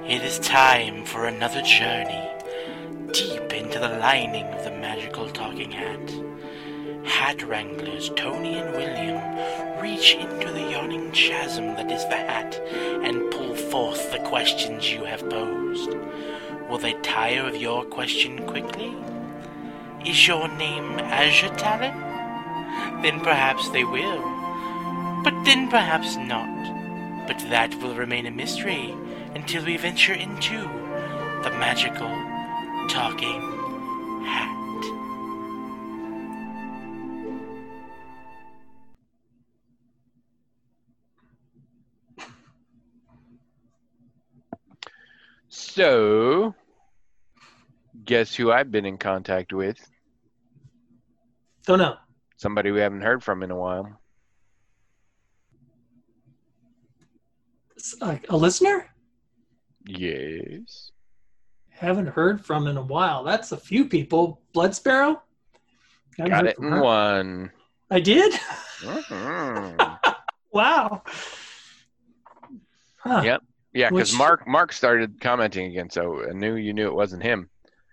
It is time for another journey deep into the lining of the magical talking hat. Hat wranglers Tony and William reach into the yawning chasm that is the hat and pull forth the questions you have posed. Will they tire of your question quickly? Is your name Azure Talon? Then perhaps they will. But then perhaps not. But that will remain a mystery until we venture into the magical talking hat. So, guess who I've been in contact with? Don't know. Somebody we haven't heard from in a while. A listener? Yes. Haven't heard from in a while. That's a few people. Blood Sparrow? Got it in one. I did? Mm-hmm. Wow. Huh. Yep. Yeah, because Mark started commenting again, so I knew you knew it wasn't him.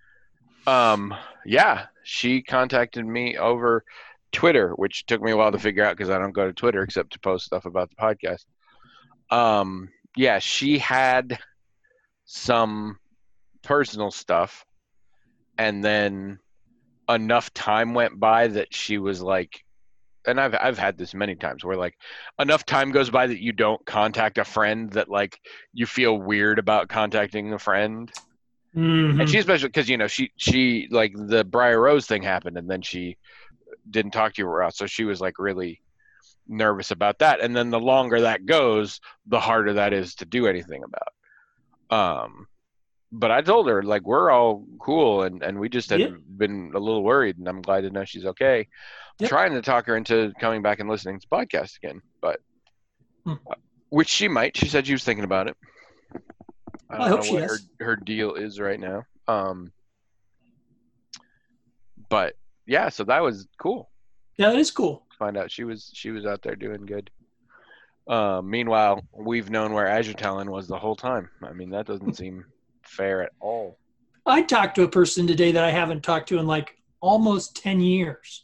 Yeah, she contacted me over Twitter, which took me a while to figure out because I don't go to Twitter except to post stuff about the podcast. Yeah, she had some personal stuff, and then enough time went by that she was like, and I've had this many times where like enough time goes by that you don't contact a friend that like you feel weird about contacting a friend. Mm-hmm. And she especially because she like the Briar Rose thing happened and then she didn't talk to you for a while, so she was like really nervous about that. And then the longer that goes, the harder that is to do anything about. But I told her like we're all cool and we just had been a little worried, and I'm glad to know she's okay. Yep. Trying to talk her into coming back and listening to the podcast again, but which she might. She said she was thinking about it. I don't know what her deal is right now. But yeah, so that was cool. Yeah, it is cool. Find out she was out there doing good. Meanwhile, we've known where Azure Talon was the whole time. I mean, that doesn't seem fair at all. I talked to a person today that I haven't talked to in like almost 10 years.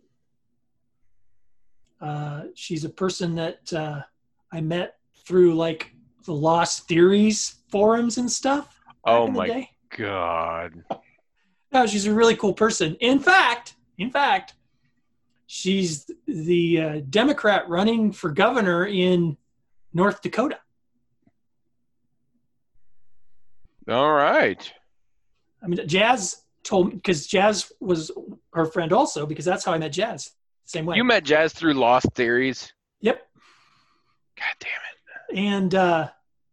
She's a person that I met through like the Lost Theories forums and stuff. Oh my God. No, she's a really cool person. In fact, she's the Democrat running for governor in North Dakota. All right. I mean, Jazz told me, because Jazz was her friend also, because that's how I met Jazz. Same way. You met Jazz through Lost Theories? Yep. God damn it. And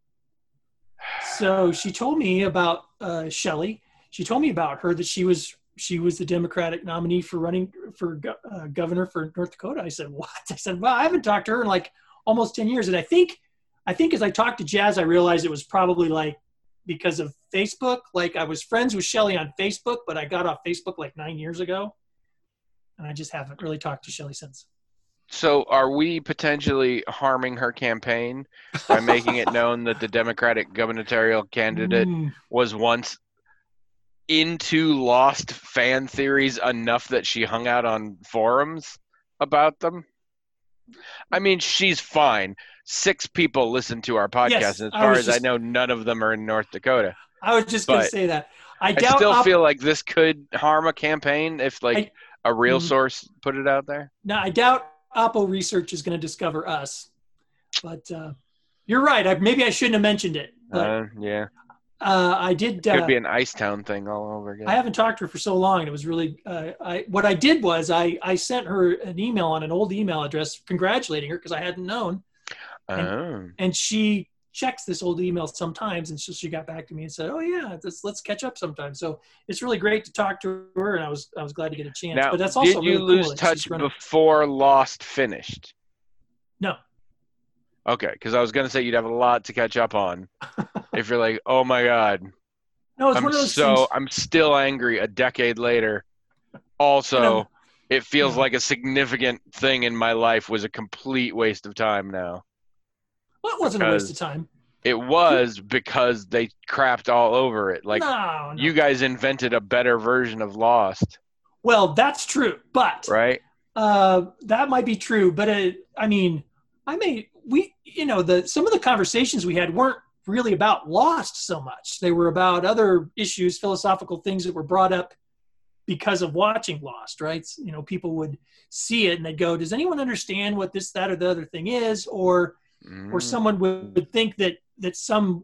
so she told me about Shelley. She told me about her, that she was the Democratic nominee for running for governor for North Dakota. I said, what? I said, well, I haven't talked to her in like almost 10 years. And I think as I talked to Jazz, I realized it was probably like because of Facebook. Like I was friends with Shelley on Facebook, but I got off Facebook like 9 years ago. And I just haven't really talked to Shelley since. So are we potentially harming her campaign by making it known that the Democratic gubernatorial candidate was once into Lost fan theories enough that she hung out on forums about them? I mean, she's fine. 6 people listen to our podcast. Yes, and as far as I know, none of them are in North Dakota. I was just going to say that. I still feel like this could harm a campaign if a real source put it out there. No, I doubt Oppo Research is going to discover us. But you're right. Maybe I shouldn't have mentioned it. But, yeah. I did. It could be an Icetown thing all over again. I haven't talked to her for so long. And it was really. What I did was I sent her an email on an old email address congratulating her because I hadn't known. And she checks this old email sometimes, and so she got back to me and said, "Oh yeah, let's catch up sometime." So it's really great to talk to her, and I was glad to get a chance. Now, but that's also did you really lose cool touch before Lost finished? No. Okay, because I was going to say you'd have a lot to catch up on if you're like, oh my God. No, it's one of those things. I'm still angry a decade later. Also, it feels like a significant thing in my life was a complete waste of time now. Well, it wasn't a waste of time. It was because they crapped all over it. Like, no. you guys invented a better version of Lost, Well, that's true, but right? that might be true. But some of the conversations we had weren't really about Lost so much. They were about other issues, philosophical things that were brought up because of watching Lost, right? People would see it and they'd go, does anyone understand what this, that, or the other thing is? Or someone would think that some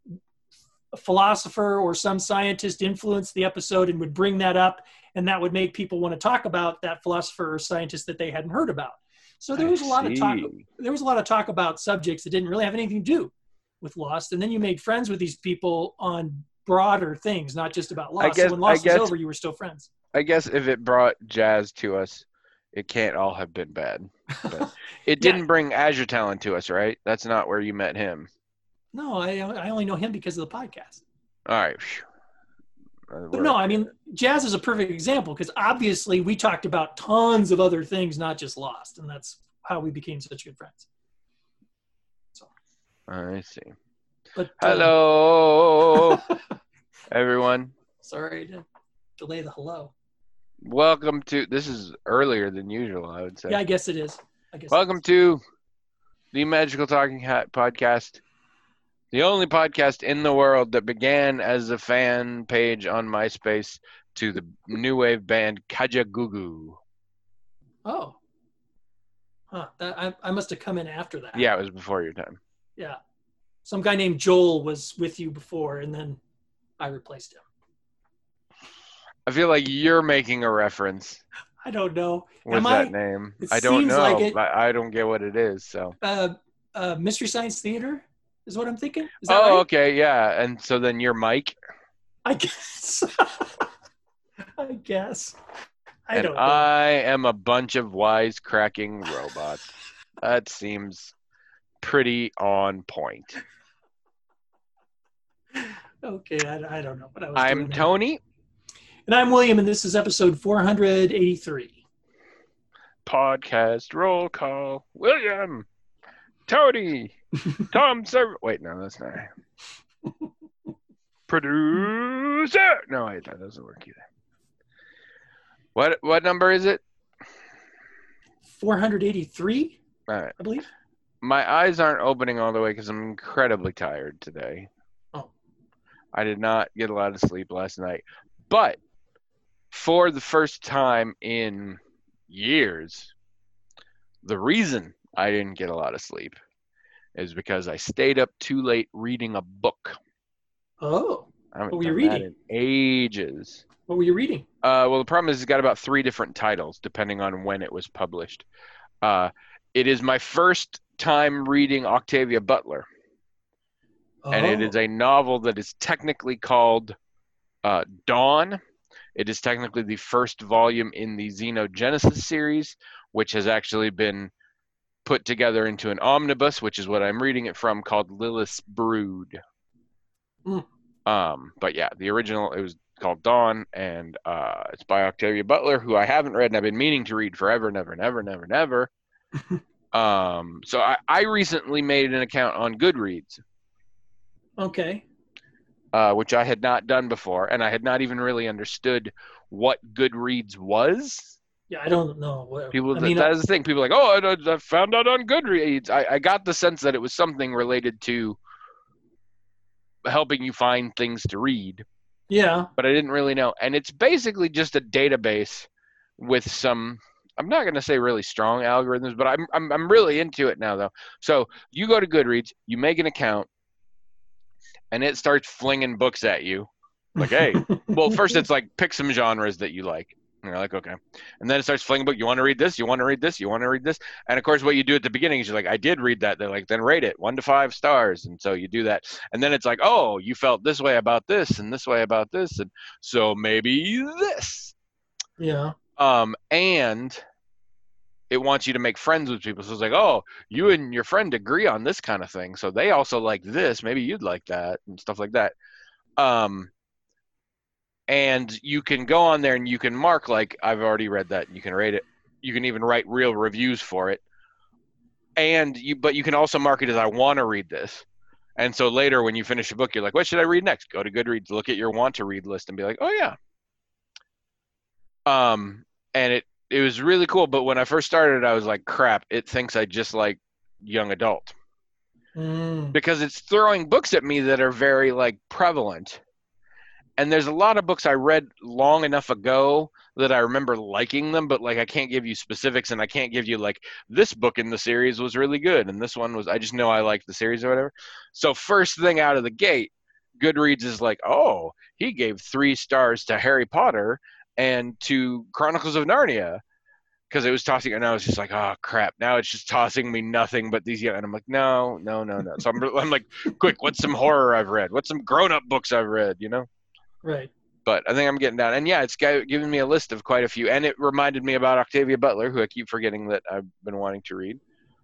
philosopher or some scientist influenced the episode and would bring that up, and that would make people want to talk about that philosopher or scientist that they hadn't heard about. So there was a lot of talk. There was a lot of talk about subjects that didn't really have anything to do with Lost, and then you made friends with these people on broader things, not just about Lost. So when Lost was over, you were still friends. I guess if it brought jazz to us, it can't all have been bad. But it didn't bring Azure Talon to us, right? That's not where you met him. No, I only know him because of the podcast. All right. But no, I mean, jazz is a perfect example because obviously we talked about tons of other things, not just Lost, and that's how we became such good friends. So I see. But hello, everyone. Sorry to delay the hello. Welcome to. This is earlier than usual, I would say. Yeah, I guess it is. Welcome to the Magical Talking Hat podcast. The only podcast in the world that began as a fan page on MySpace to the new wave band Kajagoogoo. Oh. Huh. I must have come in after that. Yeah, it was before your time. Yeah. Some guy named Joel was with you before, and then I replaced him. I feel like you're making a reference. I don't know. What's that name? I don't know. Like I don't get what it is. So. Mystery Science Theater is what I'm thinking. Is that right? Okay, yeah. And so then you're Mike. I guess. I guess. I don't know. I am a bunch of wisecracking robots. That seems pretty on point. Okay, I don't know what I was I'm doing Tony. There. And I'm William, and this is episode 483. Podcast roll call. William, Tony, Tom Server. Wait, no, that's not right. Producer. No, wait, that doesn't work either. What number is it? 483. All right. I believe. My eyes aren't opening all the way because I'm incredibly tired today. Oh. I did not get a lot of sleep last night, but for the first time in years, the reason I didn't get a lot of sleep is because I stayed up too late reading a book. Oh. What were you reading? In ages. What were you reading? Well, the problem is it's got about 3 different titles depending on when it was published. It is my first time reading Octavia Butler. Oh. And it is a novel that is technically called Dawn. It is technically the first volume in the Xenogenesis series, which has actually been put together into an omnibus, which is what I'm reading it from, called Lilith's Brood. Mm. But yeah, the original, it was called Dawn, and it's by Octavia Butler, who I haven't read and I've been meaning to read forever, never. So I recently made an account on Goodreads. Okay. Which I had not done before, and I had not even really understood what Goodreads was. Yeah, I don't know. That's the thing. People are like, oh, I found out on Goodreads. I got the sense that it was something related to helping you find things to read. Yeah. But I didn't really know. And it's basically just a database with some, I'm not going to say really strong algorithms, but I'm really into it now, though. So you go to Goodreads, you make an account, and it starts flinging books at you. Like, hey, well, first it's like, pick some genres that you like. And you're like, okay. And then it starts flinging book. You want to read this? You want to read this? You want to read this? And of course, what you do at the beginning is you're like, I did read that. They're like, then rate it 1 to 5 stars. And so you do that. And then it's like, oh, you felt this way about this and this way about this. And so maybe this. Yeah. And it wants you to make friends with people. So it's like, oh, you and your friend agree on this kind of thing. So they also like this. Maybe you'd like that and stuff like that. And you can go on there and you can mark, like, I've already read that. You can rate it. You can even write real reviews for it. But you can also mark it as I want to read this. And so later when you finish a book, you're like, what should I read next? Go to Goodreads, look at your want to read list and be like, oh yeah. And it was really cool. But when I first started, I was like, crap, it thinks I just like young adult. Because it's throwing books at me that are very like prevalent. And there's a lot of books I read long enough ago that I remember liking them, but like I can't give you specifics, and I can't give you like this book in the series was really good and this one was, I just know I liked the series or whatever. So first thing out of the gate, Goodreads is like, oh, he gave 3 stars to Harry Potter and to Chronicles of Narnia, because it was tossing, and I was just like, oh crap, now it's just tossing me nothing but these, and I'm like, no. So I'm like, quick, what's some horror I've read? What's some grown-up books I've read, you know? Right. But I think I'm getting down. And yeah, it's given me a list of quite a few. And it reminded me about Octavia Butler, who I keep forgetting that I've been wanting to read.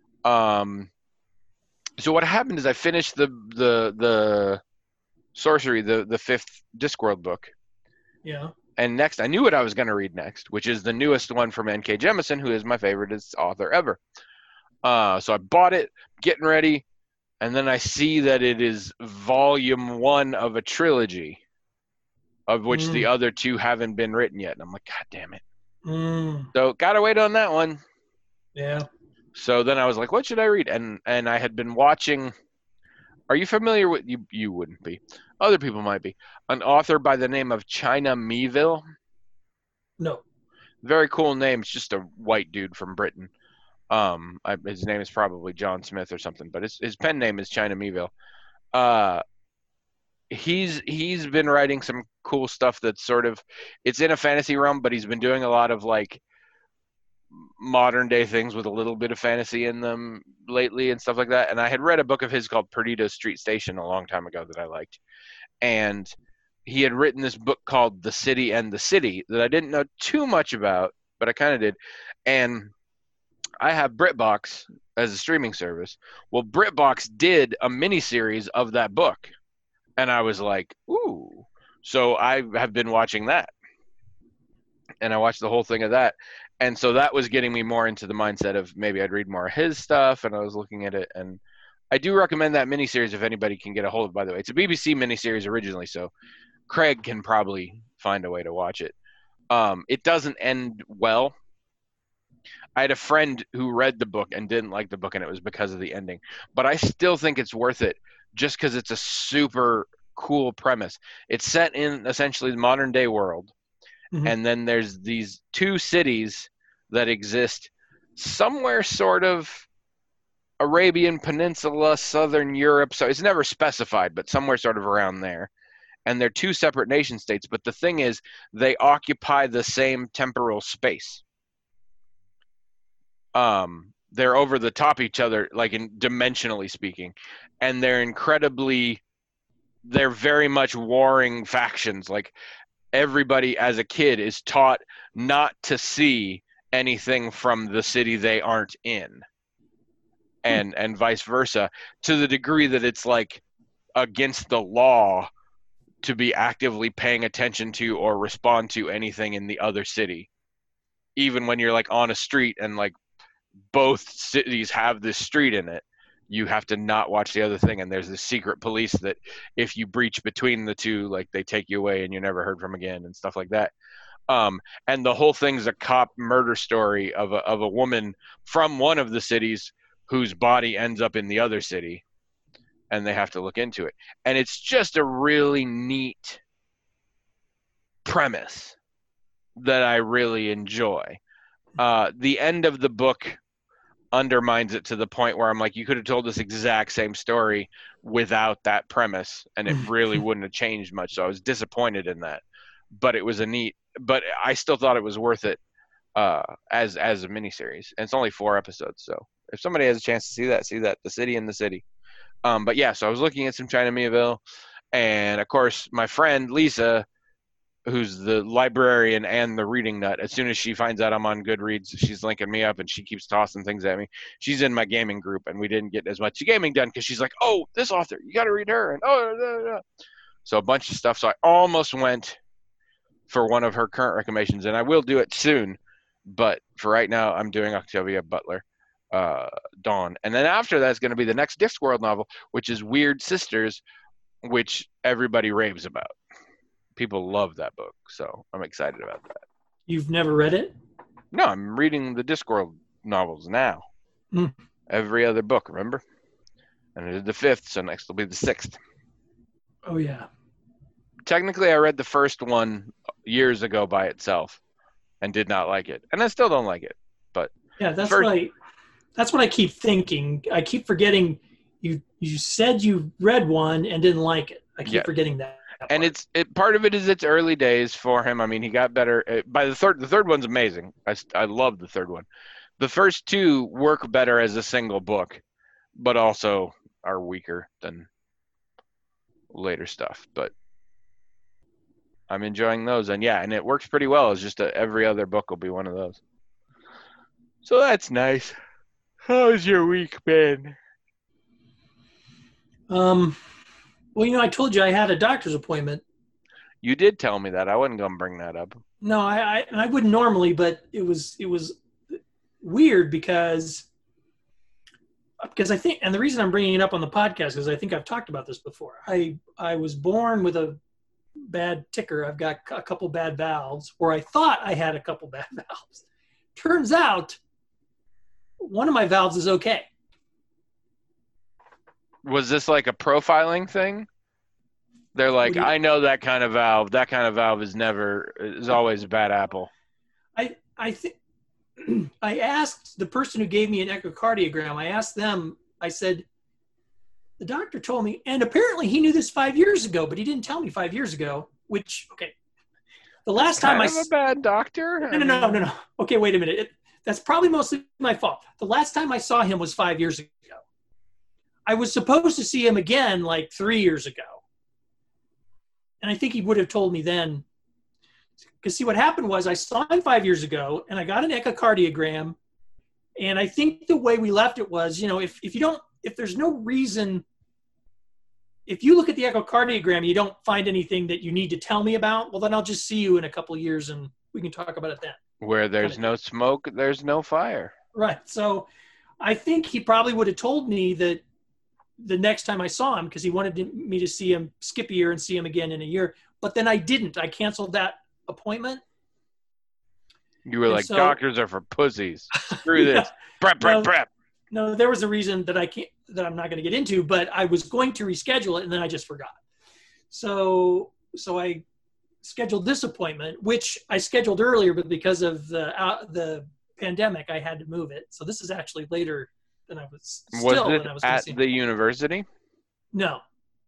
So what happened is I finished the Sorcery, the 5th Discworld book. Yeah. And next, I knew what I was going to read next, which is the newest one from N.K. Jemisin, who is my favorite author ever. So I bought it, getting ready, and then I see that it is volume 1 of a trilogy, of which the other 2 haven't been written yet. And I'm like, God damn it. So gotta wait on that one. Yeah. So then I was like, what should I read? And I had been watching, are you familiar with, you wouldn't be, other people might be, an author by the name of China Miéville? No. Very cool name. It's just a white dude from Britain. His name is probably John Smith or something, but his pen name is China Miéville. He's been writing some cool stuff that's sort of, it's in a fantasy realm, but he's been doing a lot of like modern day things with a little bit of fantasy in them lately and stuff like that. And I had read a book of his called Perdido Street Station a long time ago that I liked. And he had written this book called The City and the City that I didn't know too much about, but I kind of did. And I have BritBox as a streaming service. Well, BritBox did a miniseries of that book. And I was like, ooh. So I have been watching that. And I watched the whole thing of that. And so that was getting me more into the mindset of maybe I'd read more of his stuff. And I was looking at it. And I do recommend that miniseries if anybody can get a hold of it, by the way. It's a BBC miniseries originally, so Craig can probably find a way to watch it. It doesn't end well. I had a friend who read the book and didn't like the book, and it was because of the ending. But I still think it's worth it just because it's a super cool premise. It's set in essentially the modern day world. Mm-hmm. And then there's these 2 cities that exist somewhere sort of Arabian Peninsula, Southern Europe. So it's never specified, but somewhere sort of around there. And they're 2 separate nation states. But the thing is, they occupy the same temporal space. They're over the top each other, like in dimensionally speaking. And they're very much warring factions. Like everybody as a kid is taught not to see anything from the city they aren't in. And vice versa, to the degree that it's like against the law to be actively paying attention to or respond to anything in the other city. Even when you're like on a street and like both cities have this street in it, you have to not watch the other thing. And there's this secret police that if you breach between the 2, like they take you away and you're never heard from again and stuff like that. And the whole thing's a cop murder story of a woman from one of the cities whose body ends up in the other city, and they have to look into it. And it's just a really neat premise that I really enjoy. The end of the book undermines it to the point where I'm like, you could have told this exact same story without that premise, and it really wouldn't have changed much. So I was disappointed in that. But it was but I still thought it was worth it as a miniseries. And it's only 4 episodes, so if somebody has a chance to see that, The City and the City. But yeah, so I was looking at some China Miéville, and of course my friend Lisa, who's the librarian and the reading nut, as soon as she finds out I'm on Goodreads, she's linking me up and she keeps tossing things at me. She's in my gaming group, and we didn't get as much gaming done because she's like, oh, this author, you got to read her. And so a bunch of stuff. So I almost went for one of her current recommendations, and I will do it soon. But for right now, I'm doing Octavia Butler. Dawn. And then after that's going to be the next Discworld novel, which is Weird Sisters, which everybody raves about. People love that book, so I'm excited about that. You've never read it? No, I'm reading the Discworld novels now. Mm. Every other book, remember? And it is the 5th, so next will be the 6th. Oh, yeah. Technically, I read the first one years ago by itself and did not like it. And I still don't like it. But yeah, that's what I keep thinking. I keep forgetting you said you read one and didn't like it. I keep forgetting that. And part of it is it's early days for him. I mean, he got better by the third. The third one's amazing. I love the third one. The first two work better as a single book, but also are weaker than later stuff. But I'm enjoying those, and it works pretty well. It's just every other book will be one of those. So that's nice. How's your week been? Well, I told you I had a doctor's appointment. You did tell me that. I wasn't going to bring that up. No, I wouldn't normally, but it was weird because I think, and the reason I'm bringing it up on the podcast is I think I've talked about this before. I was born with a bad ticker. I've got a couple bad valves, or I thought I had a couple bad valves. Turns out one of my valves is okay. Was this like a profiling thing? They're like, I know that kind of valve. That kind of valve is always a bad apple. I think I asked the person who gave me an echocardiogram. I asked them. I said, the doctor told me, and apparently he knew this 5 years ago, but he didn't tell me 5 years ago. Which the last time I'm a bad doctor. No. Okay, wait a minute. That's probably mostly my fault. The last time I saw him was 5 years ago. I was supposed to see him again like 3 years ago. And I think he would have told me then. Because see, what happened was I saw him 5 years ago and I got an echocardiogram. And I think the way we left it was, if there's no reason, if you look at the echocardiogram, you don't find anything that you need to tell me about, well, then I'll just see you in a couple of years and we can talk about it then. Where there's no smoke, there's no fire. Right. So I think he probably would have told me that the next time I saw him, because he wanted me to see him, skip a year and see him again in a year. But then I didn't. I canceled that appointment. You were like, doctors are for pussies. Screw this. Prep. No, there was a reason that I'm not going to get into, but I was going to reschedule it and then I just forgot. So I scheduled this appointment, which I scheduled earlier, but because of the pandemic, I had to move it. So this is actually later than I was. Was it at the university? No,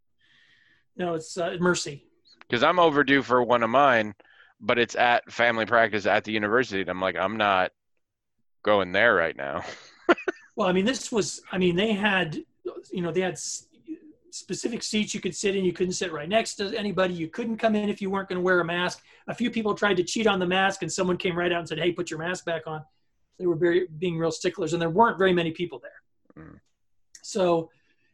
it's Mercy. Because I'm overdue for one of mine, but it's at family practice at the university. And I'm like, I'm not going there right now. Well, I mean, they had specific seats you could sit in. You couldn't sit right next to anybody. You couldn't come in if you weren't going to wear a mask. A few people tried to cheat on the mask, and someone came right out and said, "Hey, put your mask back on." They were being real sticklers, and there weren't very many people there. Mm. So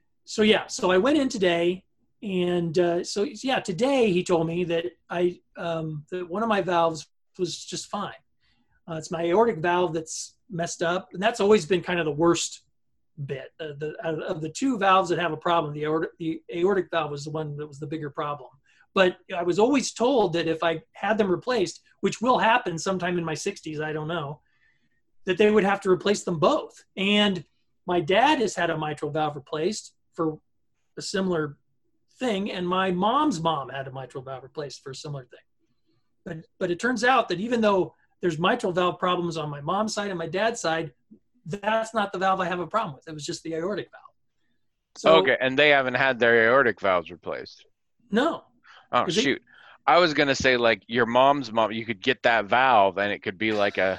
I went in today, and today he told me that that one of my valves was just fine. It's my aortic valve that's messed up, and that's always been kind of the worst bit. Of the two valves that have a problem, the aortic valve was the one that was the bigger problem. But I was always told that if I had them replaced, which will happen sometime in my 60s, I don't know, that they would have to replace them both. And my dad has had a mitral valve replaced for a similar thing, and my mom's mom had a mitral valve replaced for a similar thing. But it turns out that even though there's mitral valve problems on my mom's side and my dad's side, that's not the valve I have a problem with. It was just the aortic valve. So, okay, and they haven't had their aortic valves replaced? No. Oh, shoot. I was going to say, like, your mom's mom, you could get that valve, and it could be like a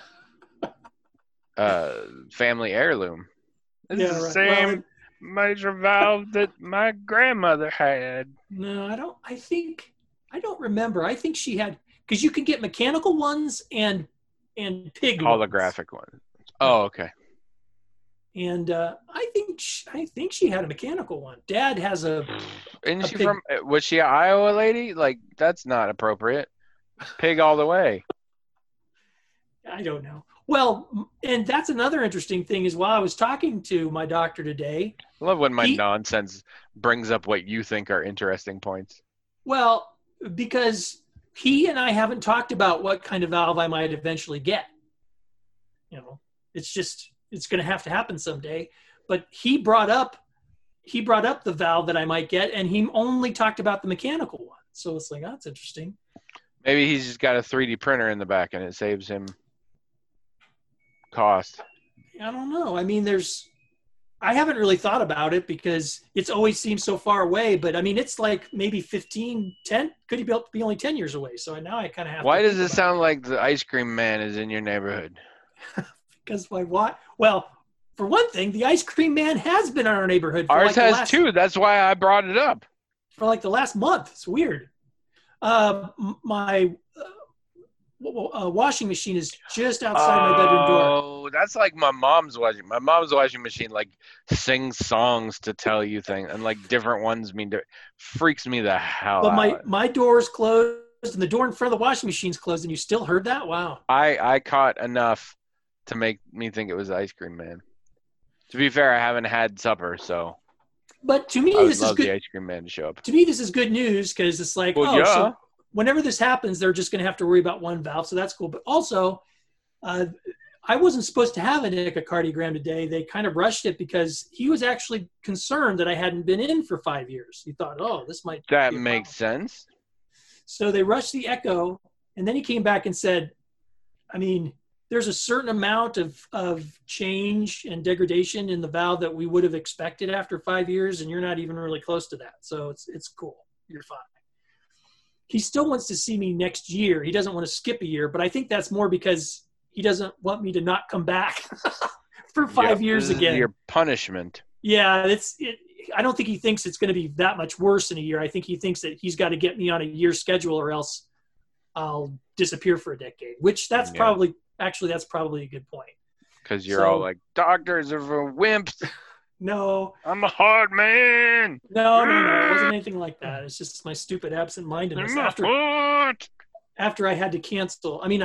family heirloom. This is the same mitral valve that my grandmother had. No, I don't remember. I think she had, because you can get mechanical ones and pig holographic ones. Oh, okay. And I think she had a mechanical one. Dad has a. Isn't she from? Was she an Iowa lady? Like, that's not appropriate. Pig all the way. I don't know. Well, and that's another interesting thing is while I was talking to my doctor today, I love when my he, nonsense brings up what you think are interesting points. well, because he and I haven't talked about what kind of valve I might eventually get. You know, it's going to have to happen someday. But he brought up the valve that I might get, and he only talked about the mechanical one. So it's like, oh, that's interesting. Maybe he's just got a 3D printer in the back and it saves him cost. I don't know. I mean, I haven't really thought about it because it's always seemed so far away. But I mean, it's like maybe 15, 10, could he be only 10 years away? So now I kind of have Why to does it sound like the ice cream man is in your neighborhood? Because why? What? Well, for one thing, the ice cream man has been in our neighborhood. For Ours has too. That's why I brought it up. For like the last month. It's weird. My washing machine is just outside my bedroom door. Oh, that's like my mom's washing. My mom's washing machine like sings songs to tell you things, and like different ones mean freaks me the hell out. But my door is closed, and the door in front of the washing machine's closed, and you still heard that? Wow. I caught enough to make me think it was the ice cream man. To be fair, I haven't had supper, so. But to me, this is good. The ice cream man to show up. To me, this is good news because it's like, so whenever this happens, they're just going to have to worry about one valve, so that's cool. But also, I wasn't supposed to have an echocardiogram today. They kind of rushed it because he was actually concerned that I hadn't been in for 5 years. He thought, this might. That makes sense. So they rushed the echo, and then he came back and said, I mean, there's a certain amount of change and degradation in the valve that we would have expected after 5 years, and you're not even really close to that. So it's cool. You're fine. He still wants to see me next year. He doesn't want to skip a year, but I think that's more because he doesn't want me to not come back for 5 years again. This is your punishment. Yeah, I don't think he thinks it's going to be that much worse in a year. I think he thinks that he's got to get me on a year schedule or else I'll disappear for a decade, which that's probably a good point. Because you're all like, doctors are for wimps. No. I'm a hard man. No. It wasn't anything like that. It's just my stupid absent-mindedness. After I had to cancel. I mean,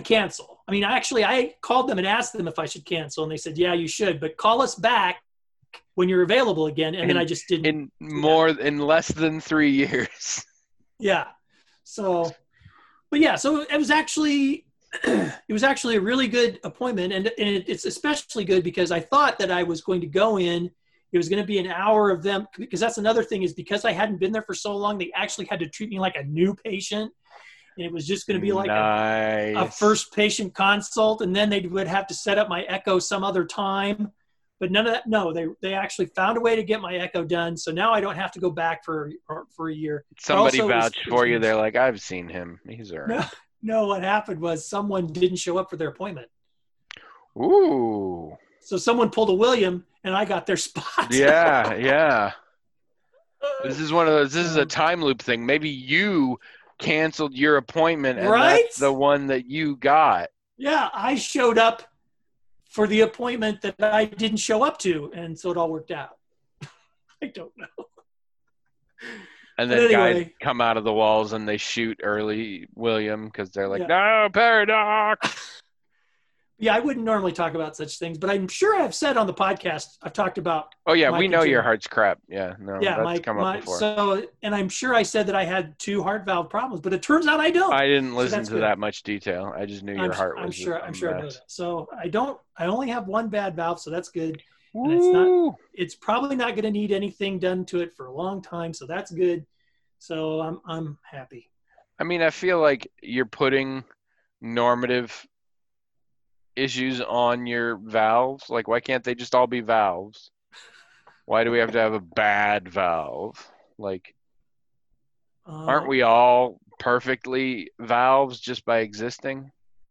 I called them and asked them if I should cancel, and they said, yeah, you should, but call us back when you're available again. And then I just didn't. In less than 3 years. Yeah. So it was actually a really good appointment, and it's especially good because I thought that I was going to go in. It was going to be an hour of them, because that's another thing is because I hadn't been there for so long, they actually had to treat me like a new patient, and it was just going to be like a first patient consult, and then they would have to set up my echo some other time. But none of that. No, they actually found a way to get my echo done, so now I don't have to go back for a year. Somebody vouched for you. They're like, I've seen him. He's around. No, what happened was someone didn't show up for their appointment. Ooh. So someone pulled a William, and I got their spot. Yeah. This is one of those. This is a time loop thing. Maybe you canceled your appointment, and that's the one that you got. Yeah, I showed up for the appointment that I didn't show up to, and so it all worked out. I don't know. And then guys come out of the walls and they shoot early William because they're like, no, paradox. Yeah, I wouldn't normally talk about such things, but I'm sure I've said on the podcast, I've talked about. Oh, yeah, we know your heart's crap. Yeah, no, that's come up before. So, and I'm sure I said that I had 2 heart valve problems, but it turns out I don't. I didn't listen to that much detail. I just knew your heart was I'm sure I know that. So I only have 1 bad valve, so that's good. And it's probably not going to need anything done to it for a long time, so that's good. So I'm happy. I mean, I feel like you're putting normative issues on your valves. Like, why can't they just all be valves? Why do we have to have a bad valve? Like, aren't we all perfectly valves just by existing?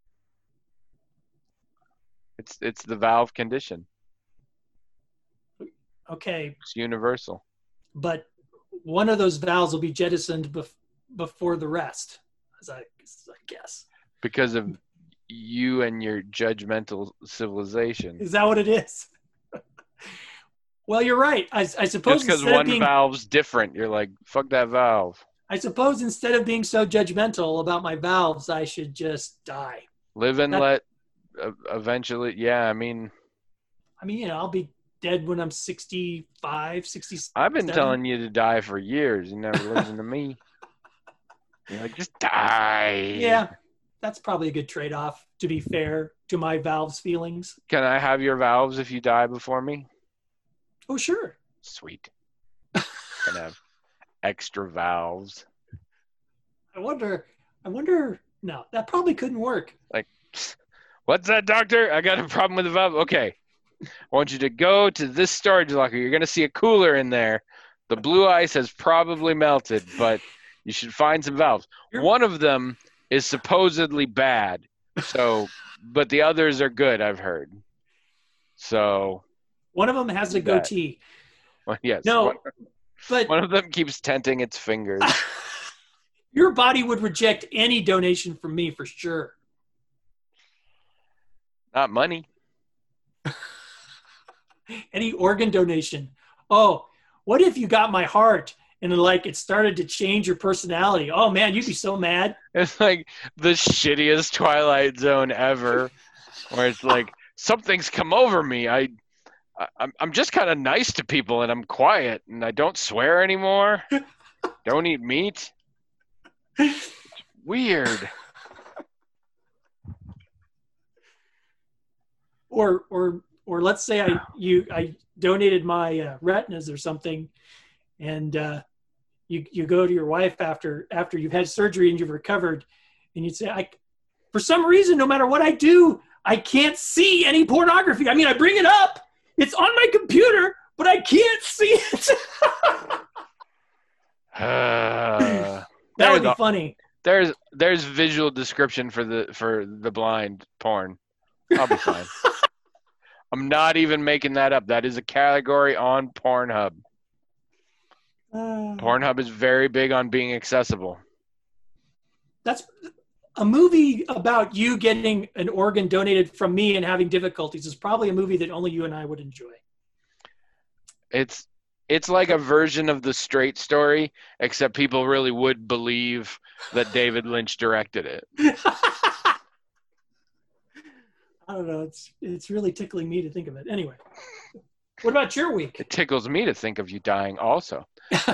It's the valve condition. Okay. It's universal. But one of those valves will be jettisoned before the rest, as I guess. Because of you and your judgmental civilization. Is that what it is? Well, you're right. I suppose just because one valve's different, you're like, fuck that valve. I suppose instead of being so judgmental about my valves, I should just die. Live and let eventually, yeah. I mean, I'll be dead when I'm 65, 67. I've been telling you to die for years. You never listen to me. You're like, just die. Yeah, that's probably a good trade-off, to be fair to my valves feelings. Can I have your valves if you die before me? Oh, sure. Sweet. Can have extra valves. I wonder, no, that probably couldn't work. Like, what's that, doctor? I got a problem with the valve. Okay. I want you to go to this storage locker. You're going to see a cooler in there. The blue ice has probably melted, but you should find some valves. One of them is supposedly bad. So, but the others are good, I've heard. So, one of them has a goatee. Well, yes. No, but one of them keeps tenting its fingers. Your body would reject any donation from me for sure. Not money. Any organ donation. Oh, what if you got my heart and it started to change your personality? Oh man, you'd be so mad. It's like the shittiest Twilight Zone ever, where it's like something's come over me. I'm just kind of nice to people and I'm quiet and I don't swear anymore. Don't eat meat. It's weird. Or let's say I donated my retinas or something, and you go to your wife after you've had surgery and you've recovered, and you'd say, for some reason, no matter what I do, I can't see any pornography. I mean, I bring it up, it's on my computer, but I can't see it. That would be funny. There's visual description for the blind porn. I'll be fine. I'm not even making that up. That is a category on Pornhub. Pornhub is very big on being accessible. That's a movie about you getting an organ donated from me and having difficulties. Is probably a movie that only you and I would enjoy. It's like a version of The Straight Story, except people really would believe that David Lynch directed it. I don't know. It's really tickling me to think of it. Anyway, what about your week? It tickles me to think of you dying also.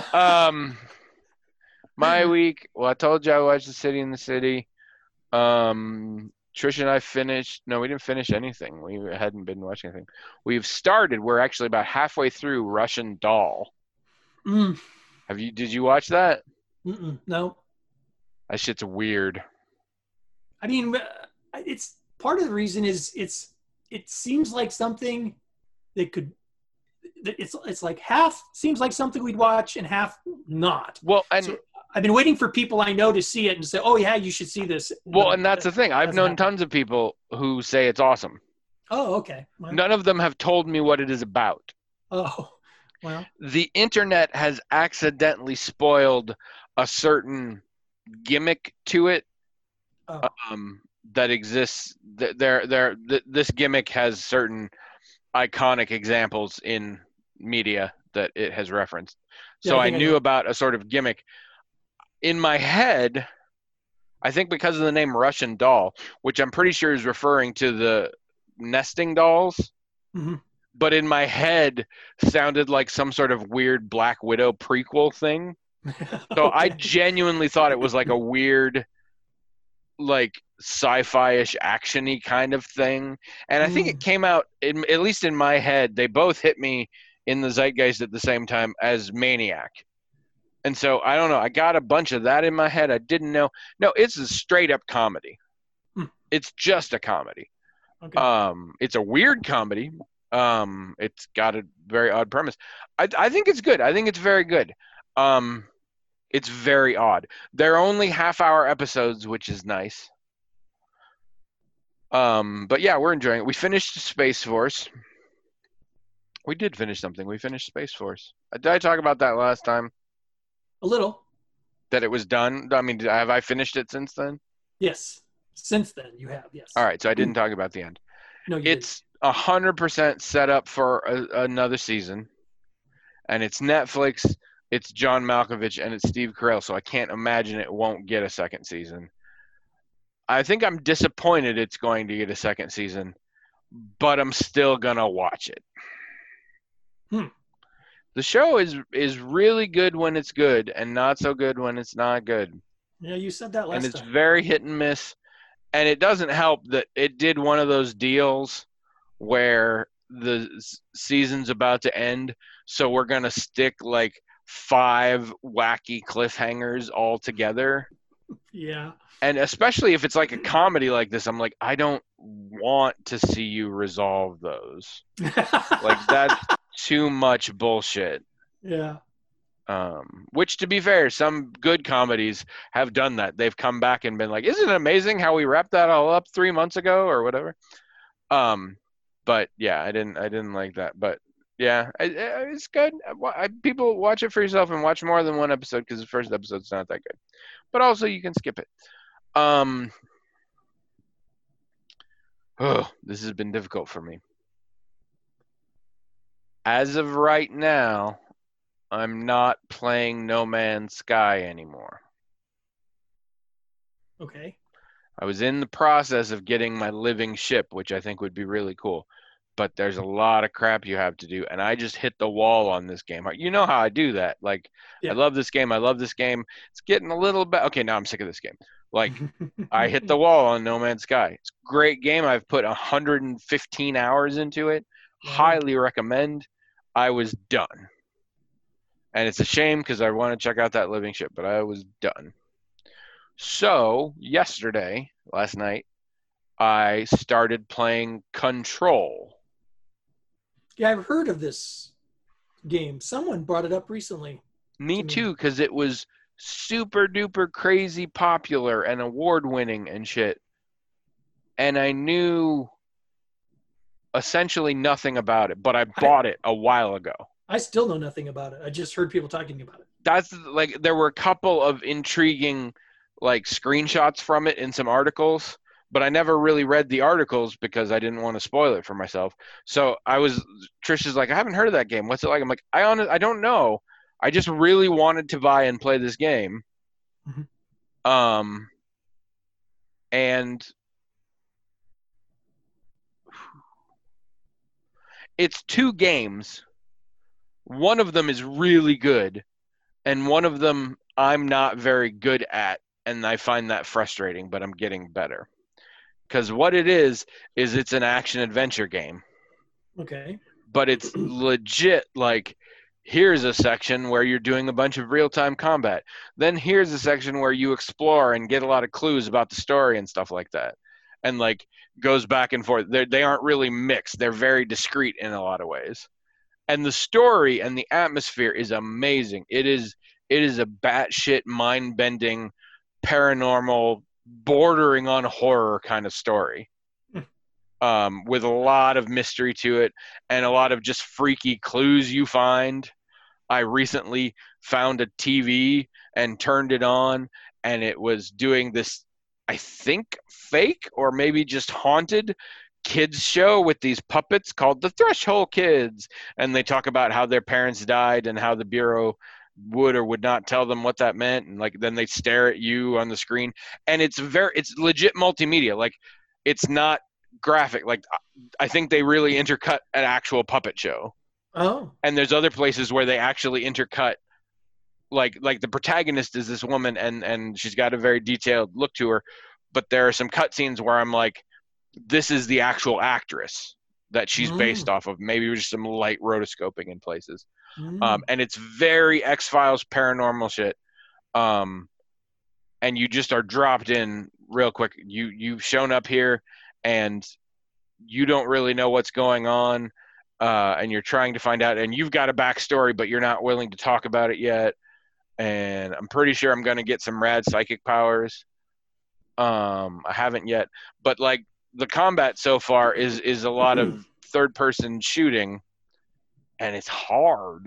My week, well, I told you I watched The City in the City. Trish and I finished. No, we didn't finish anything. We hadn't been watching anything. We've started. We're actually about halfway through Russian Doll. Did you watch that? No. That shit's weird. I mean, it's part of the reason is it seems like something that could. It's like half seems like something we'd watch and half not. Well, and so I've been waiting for people I know to see it and say, "Oh yeah, you should see this." Well, and that's the thing. I've known tons of people who say it's awesome. Oh, okay. Well, none of them have told me what it is about. Oh, well. The internet has accidentally spoiled a certain gimmick to it that exists. This gimmick has certain iconic examples in media that it has referenced. So I knew about a sort of gimmick. In my head, I think because of the name Russian Doll, which I'm pretty sure is referring to the nesting dolls, but in my head sounded like some sort of weird Black Widow prequel thing. So okay. I genuinely thought it was like a weird, like sci-fi-ish action-y kind of thing. And I think it came out, at least in my head, they both hit me in the zeitgeist at the same time as Maniac. And so, I don't know, I got a bunch of that in my head. I didn't know. No, it's a straight-up comedy. It's just a comedy. Okay. It's a weird comedy. It's got a very odd premise. I think it's good. I think it's very good. It's very odd. They're only half-hour episodes, which is nice. But yeah, we're enjoying it. We finished Space Force. We did finish something. We finished Space Force. Did I talk about that last time? A little. That it was done? I mean, have I finished it since then? Yes. Since then, you have, yes. All right, so I didn't talk about the end. No, it's 100% set up for another season. And it's Netflix, it's John Malkovich, and it's Steve Carell, so I can't imagine it won't get a second season. I think I'm disappointed it's going to get a second season, but I'm still gonna watch it. The show is really good when it's good and not so good when it's not good. Yeah, you said that And last it's time. very hit and miss. And it doesn't help that it did one of those deals where the season's about to end, so we're going to stick like 5 wacky cliffhangers all together. Yeah. And especially if it's like a comedy like this, I'm like, I don't want to see you resolve those. Like, that's too much bullshit. Yeah. Which, to be fair, some good comedies have done that. They've come back and been like, "Isn't it amazing how we wrapped that all up 3 months ago or whatever?" But yeah, I didn't like that. But yeah, it's good. People watch it for yourself and watch more than one episode because the first episode's not that good. But also, you can skip it. This has been difficult for me. As of right now, I'm not playing No Man's Sky anymore. Okay. I was in the process of getting my living ship, which I think would be really cool. But there's a lot of crap you have to do, and I just hit the wall on this game. You know how I do that. Like, Yeah. I love this game. It's getting a little bit... Okay, now I'm sick of this game. Like, I hit the wall on No Man's Sky. It's a great game. I've put 115 hours into it. Wow. Highly recommend. I was done. And it's a shame because I want to check out that living ship, but I was done. So, last night, I started playing Control. Yeah, I've heard of this game. Someone brought it up recently. Me too, because it was super duper crazy popular and award winning and shit. And I knew essentially nothing about it, but I bought it a while ago. I still know nothing about it. I just heard people talking about it. That's like, there were a couple of intriguing like screenshots from it in some articles, but I never really read the articles because I didn't want to spoil it for myself. So Trish is like, I haven't heard of that game. What's it like? I'm like, I don't know. I just really wanted to buy and play this game. Mm-hmm. And it's 2 games. One of them is really good, and one of them I'm not very good at, and I find that frustrating, but I'm getting better. Because what it is it's an action-adventure game. Okay. But it's legit, like, here's a section where you're doing a bunch of real-time combat. Then here's a section where you explore and get a lot of clues about the story and stuff like that. And, like, goes back and forth. They aren't really mixed. They're very discrete in a lot of ways. And the story and the atmosphere is amazing. It is a batshit, mind-bending, paranormal, bordering on horror kind of story. With a lot of mystery to it and a lot of just freaky clues you find. I recently found a TV and turned it on, and it was doing this, I think, fake or maybe just haunted kids show with these puppets called the Threshold Kids, and they talk about how their parents died and how the Bureau would or would not tell them what that meant, and like then they stare at you on the screen, and it's legit multimedia. Like, it's not graphic. Like, I think they really intercut an actual puppet show. Oh. And there's other places where they actually intercut, like the protagonist is this woman, and she's got a very detailed look to her, but there are some cutscenes where I'm like, this is the actual actress that she's based off of. Maybe just some light rotoscoping in places. And it's very X-Files paranormal shit. And you just are dropped in real quick. You've shown up here and you don't really know what's going on. And you're trying to find out, and you've got a backstory, but you're not willing to talk about it yet. And I'm pretty sure I'm going to get some rad psychic powers. I haven't yet, but like, the combat so far is a lot of third-person shooting, and it's hard.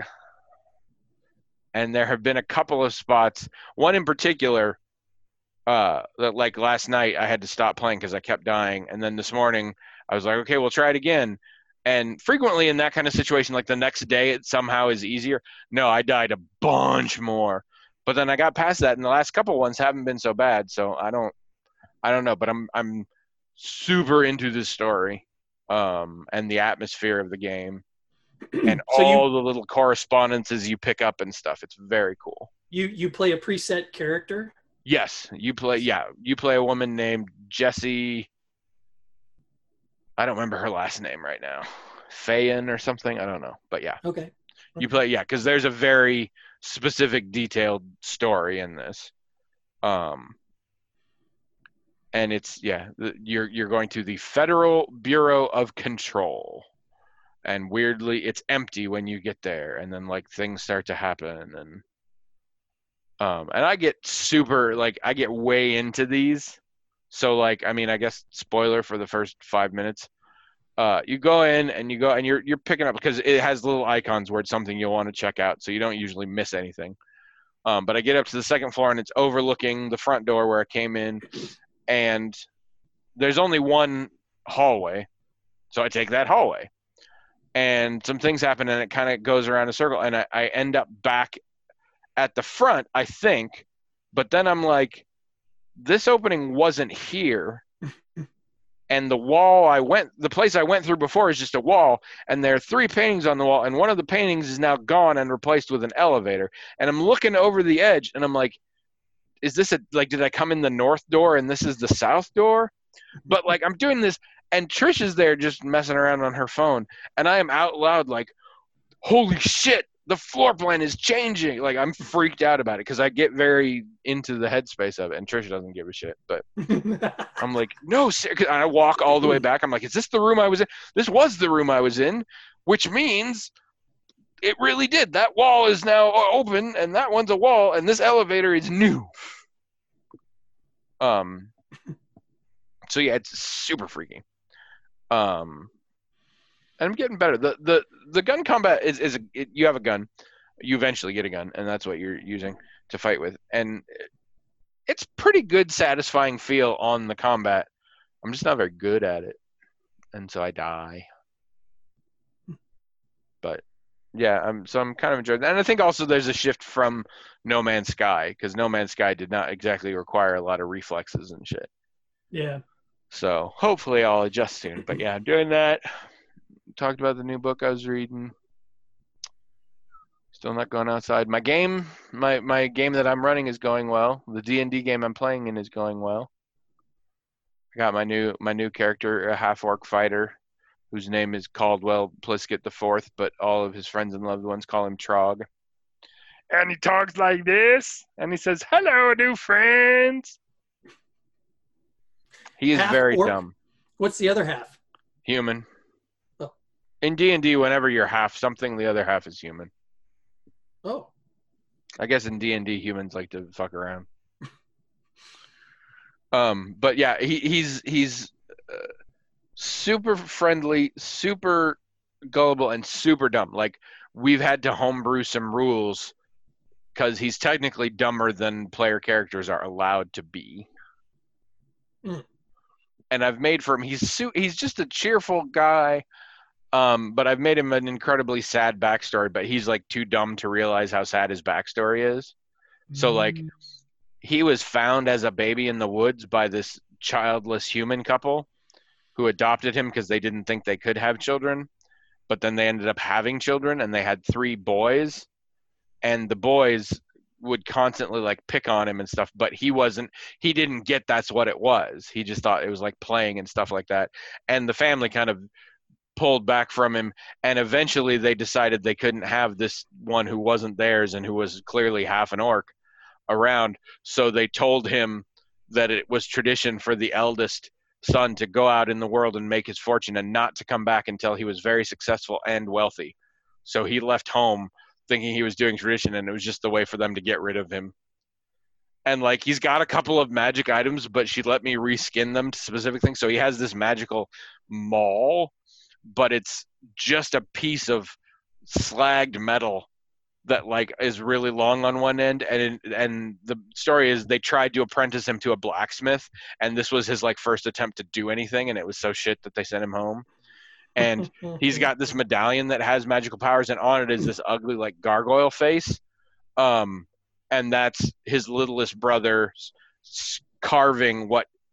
And there have been a couple of spots, one in particular, that like last night I had to stop playing because I kept dying, and then this morning I was like, okay, we'll try it again. And frequently in that kind of situation, like the next day it somehow is easier. No, I died a bunch more. But then I got past that, and the last couple ones haven't been so bad, so I I don't know, but I'm super into this story, and the atmosphere of the game, and So all the little correspondences you pick up and stuff. It's very cool. you play a preset character. Yes, you play a woman named Jessie. I don't remember her last name right now. Fayen or something. I don't know, but yeah, Okay. you play because there's a very specific, detailed story in this. And it's you're going to the Federal Bureau of Control, and weirdly, it's empty when you get there, and then like things start to happen, and I get I get way into these. So like, I mean, I guess spoiler for the first 5 minutes. You go in and you're picking up because it has little icons where it's something you'll want to check out, so you don't usually miss anything. But I get up to the second floor and it's overlooking the front door where I came in, and there's only one hallway, so I take that hallway, and some things happen and it kind of goes around a circle, and I end up back at the front, I think, but then I'm like, this opening wasn't here. And the place I went through before is just a wall, and there are 3 paintings on the wall, and one of the paintings is now gone and replaced with an elevator. And I'm looking over the edge, and I'm like, is this did I come in the north door and this is the south door? But like, I'm doing this, and Trish is there just messing around on her phone, and I am out loud like, holy shit, the floor plan is changing. Like, I'm freaked out about it because I get very into the headspace of it, and Trisha doesn't give a shit. But I'm like, no, and I walk all the way back. I'm like, is this the room I was in? This was the room I was in, which means it really did. That wall is now open, and that one's a wall, and this elevator is new. So yeah, it's super freaky. And I'm getting better. The gun combat is you have a gun, you eventually get a gun, and that's what you're using to fight with, and it's pretty good, satisfying feel on the combat. I'm just not very good at it, and so I die. But yeah, I'm kind of enjoying that, and I think also there's a shift from No Man's Sky, because No Man's Sky did not exactly require a lot of reflexes and shit. Yeah. So hopefully I'll adjust soon. But yeah, I'm doing that. Talked about the new book I was reading. Still not going outside. My game that I'm running is going well. The D&D game I'm playing in is going well. I got my new character, a half-orc fighter, whose name is Caldwell Pliskett IV, but all of his friends and loved ones call him Trog. And he talks like this, and he says, "Hello, new friends." He is very dumb. What's the other half? Human. Oh. In D&D, whenever you're half something, the other half is human. Oh. I guess in D&D, humans like to fuck around. But yeah, he's super friendly, super gullible, and super dumb. Like, we've had to homebrew some rules because he's technically dumber than player characters are allowed to be. Mm. And I've made for him, he's just a cheerful guy, but I've made him an incredibly sad backstory, but he's like too dumb to realize how sad his backstory is. So like, he was found as a baby in the woods by this childless human couple who adopted him because they didn't think they could have children, but then they ended up having children, and they had 3 boys, and the boys would constantly like pick on him and stuff, but he didn't get that's what it was. He just thought it was like playing and stuff like that. And the family kind of pulled back from him, and eventually they decided they couldn't have this one who wasn't theirs and who was clearly half an orc around. So they told him that it was tradition for the eldest son to go out in the world and make his fortune and not to come back until he was very successful and wealthy. So he left home thinking he was doing tradition, and it was just a way for them to get rid of him. And like, he's got a couple of magic items, but she let me reskin them to specific things. So he has this magical maul, but it's just a piece of slagged metal that like is really long on one end, and the story is they tried to apprentice him to a blacksmith, and this was his like first attempt to do anything, and it was so shit that they sent him home. And he's got this medallion that has magical powers, and on it is this ugly like gargoyle face, and that's his littlest brother carving what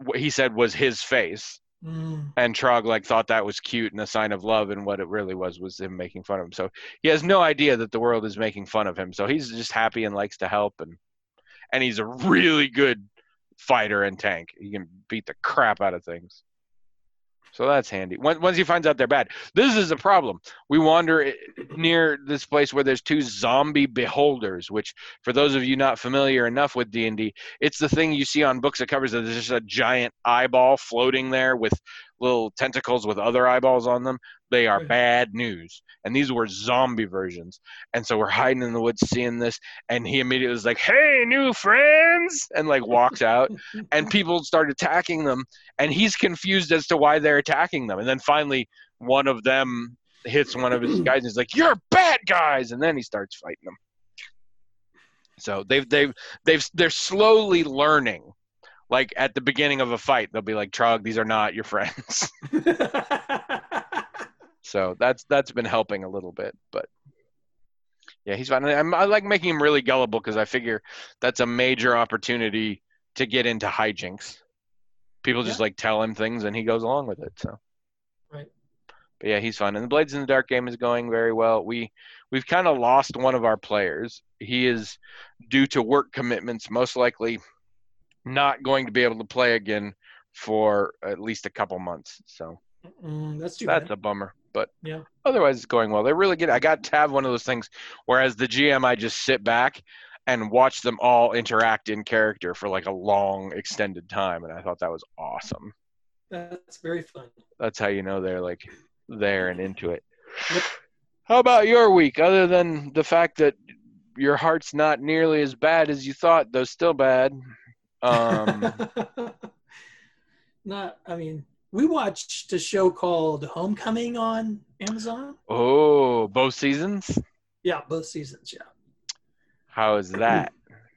what he said was his face. And Trog like thought that was cute and a sign of love, and what it really was him making fun of him. So he has no idea that the world is making fun of him. So he's just happy and likes to help, and he's a really good fighter and tank. He can beat the crap out of things. So that's handy. Once he finds out they're bad, this is a problem. We wander near this place where there's 2 zombie beholders, which, for those of you not familiar enough with D&D, it's the thing you see on books that covers that there's just a giant eyeball floating there with little tentacles with other eyeballs on them. They are bad news. And these were zombie versions. And so we're hiding in the woods seeing this, and he immediately was like, "Hey, new friends," and like walks out, and people start attacking them, and he's confused as to why they're attacking them. And then finally one of them hits one of his guys and he's like, "You're bad guys," and then he starts fighting them. So they're slowly learning. Like at the beginning of a fight, they'll be like, "Trog, these are not your friends." So that's been helping a little bit, but yeah, he's fine. I like making him really gullible because I figure that's a major opportunity to get into hijinks. People just like tell him things and he goes along with it. So, right. But yeah, he's fun. And the Blades in the Dark game is going very well. We've kind of lost one of our players. He is, due to work commitments, most likely not going to be able to play again for at least a couple months. So that's a bummer. But yeah, otherwise it's going well. They're really good. I got to have one of those things where as the GM I just sit back and watch them all interact in character for like a long extended time, and I thought that was awesome. That's very fun. That's how you know they're like there and into it. Yep. How about your week, other than the fact that your heart's not nearly as bad as you thought, though still bad? We watched a show called Homecoming on Amazon. Oh, both seasons? Yeah, both seasons, yeah. How is that?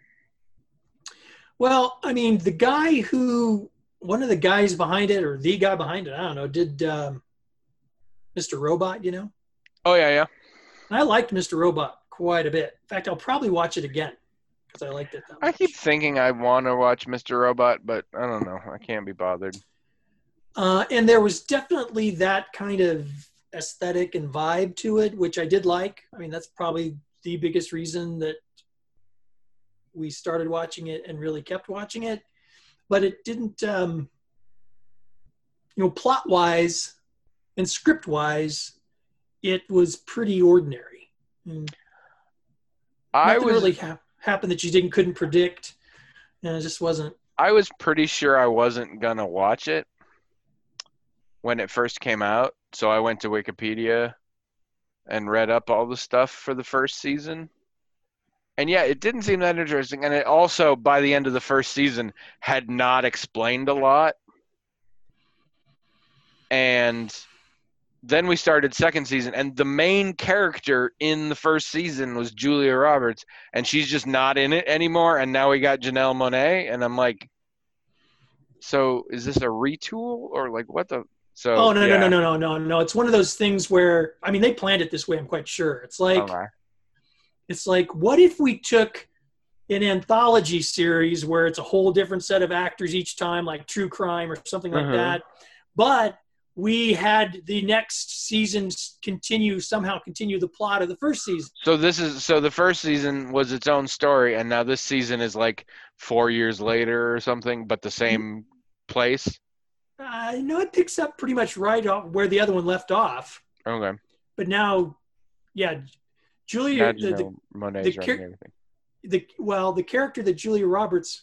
Well, I mean, one of the guys behind it, or the guy behind it, I don't know, did Mr. Robot, you know? Oh, yeah. And I liked Mr. Robot quite a bit. In fact, I'll probably watch it again because I liked it that much. I keep thinking I want to watch Mr. Robot, but I don't know. I can't be bothered. And there was definitely that kind of aesthetic and vibe to it, which I did like. I mean, that's probably the biggest reason that we started watching it and really kept watching it. But it didn't, plot-wise and script-wise, it was pretty ordinary. Nothing really happened that you couldn't predict. It just wasn't. I was pretty sure I wasn't going to watch it when it first came out, so I went to Wikipedia and read up all the stuff for the first season. And yeah, it didn't seem that interesting. And it also, by the end of the first season, had not explained a lot. And then we started second season, and the main character in the first season was Julia Roberts, and she's just not in it anymore. And now we got Janelle Monáe, and I'm like, so is this a retool or like what the? So, No. It's one of those things where, I mean, they planned it this way, I'm quite sure. It's like, what if we took an anthology series where it's a whole different set of actors each time, like True Crime or something like that, but we had the next season continue the plot of the first season. So the first season was its own story, and now this season is like 4 years later or something, but the same place. No, it picks up pretty much right off where the other one left off. Okay. But now, yeah, Julia, Monet's running everything. The character that Julia Roberts,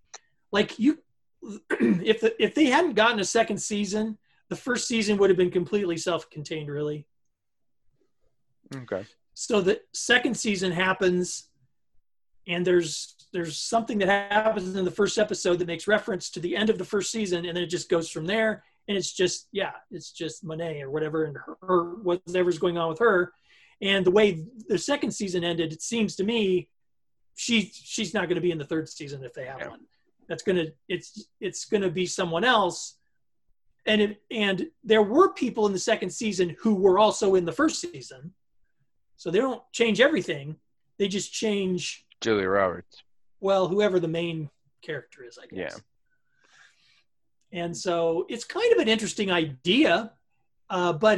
if they hadn't gotten a second season, the first season would have been completely self-contained, really. Okay. So the second season happens, and there's something that happens in the first episode that makes reference to the end of the first season, and then it just goes from there. And it's just Monáe or whatever, and her whatever's going on with her. And the way the second season ended, it seems to me, she's not going to be in the third season if they have one. It's gonna be someone else. And there were people in the second season who were also in the first season, so they don't change everything. They just change Julia Roberts. Well, whoever the main character is, I guess. And so it's kind of an interesting idea, but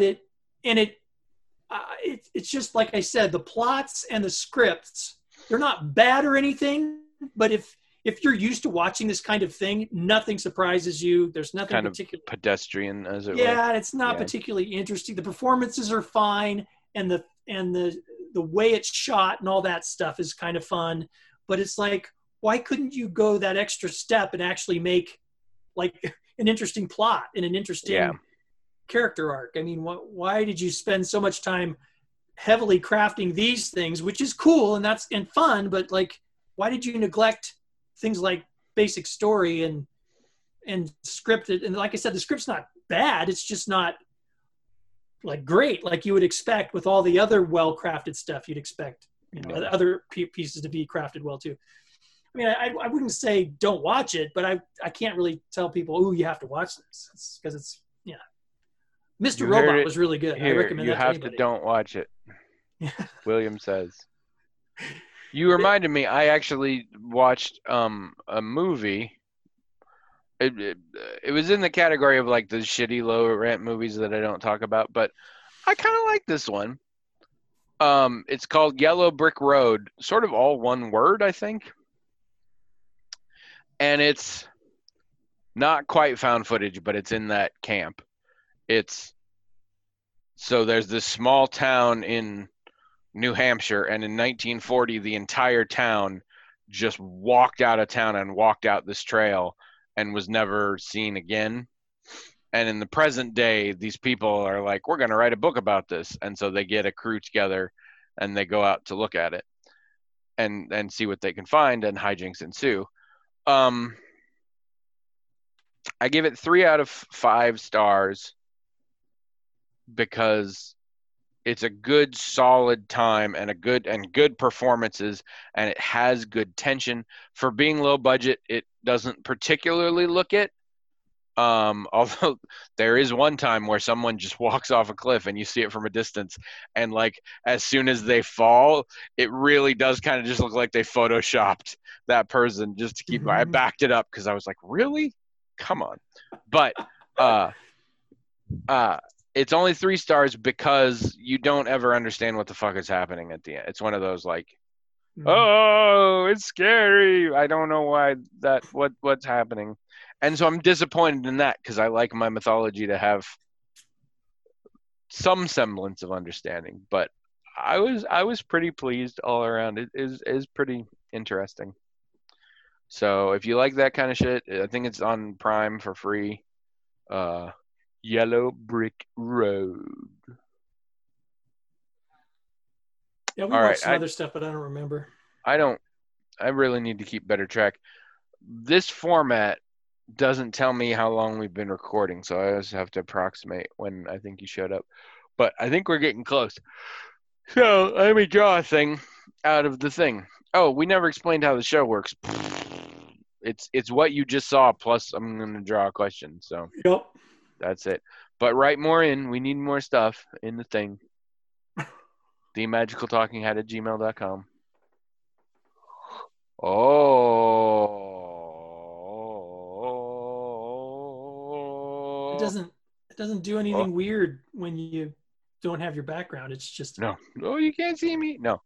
it's just like I said, the plots and the scripts, they're not bad or anything, but if you're used to watching this kind of thing, nothing surprises you. There's nothing kind particular. of pedestrian, as it were. Yeah, it's not particularly interesting. The performances are fine, and the way it's shot and all that stuff is kind of fun. But it's like, why couldn't you go that extra step and actually make like an interesting plot and an interesting character arc? I mean, why did you spend so much time heavily crafting these things, which is cool and fun, but like, why did you neglect things like basic story and scripted? And like I said, the script's not bad. It's just not like great, like you would expect with all the other well-crafted stuff. You'd expect, other pieces to be crafted well too. I mean, I wouldn't say don't watch it, but I can't really tell people, oh, you have to watch this, because it's Mr. Robot was really good. I recommend that to anybody. You have to don't watch it. William says. You reminded me, I actually watched a movie. It was in the category of like the shitty low rent movies that I don't talk about, but I kind of like this one. It's called Yellow Brick Road, sort of all one word, I think. And it's not quite found footage, but it's in that camp. So there's this small town in New Hampshire, and in 1940, the entire town just walked out of town and walked out this trail and was never seen again. And in the present day, these people are like, we're going to write a book about this. And so they get a crew together and they go out to look at it and see what they can find, and hijinks ensue. I give it 3 out of 5 stars because it's a good, solid time and good performances, and it has good tension. For being low budget, it doesn't particularly look it. Although there is one time where someone just walks off a cliff and you see it from a distance, and like as soon as they fall, it really does kind of just look like they photoshopped that person just to keep. I backed it up because I was like, really? Come on. But it's only 3 stars because you don't ever understand what the fuck is happening at the end. It's one of those like, oh, it's scary. I don't know what's happening. And so I'm disappointed in that because I like my mythology to have some semblance of understanding. But I was pretty pleased all around. It is pretty interesting. So if you like that kind of shit, I think it's on Prime for free. Yellow Brick Road. Yeah, we watched some other stuff, but I don't remember. I really need to keep better track. This format doesn't tell me how long we've been recording, so I just have to approximate when I think you showed up. But I think we're getting close. So let me draw a thing out of the thing. Oh, we never explained how the show works. It's what you just saw, plus I'm going to draw a question. So yep. That's it. But write more in. We need more stuff in the thing. TheMagicalTalkingHat@gmail.com. Oh. It doesn't do anything weird when you don't have your background. It's just no. Oh, you can't see me. No.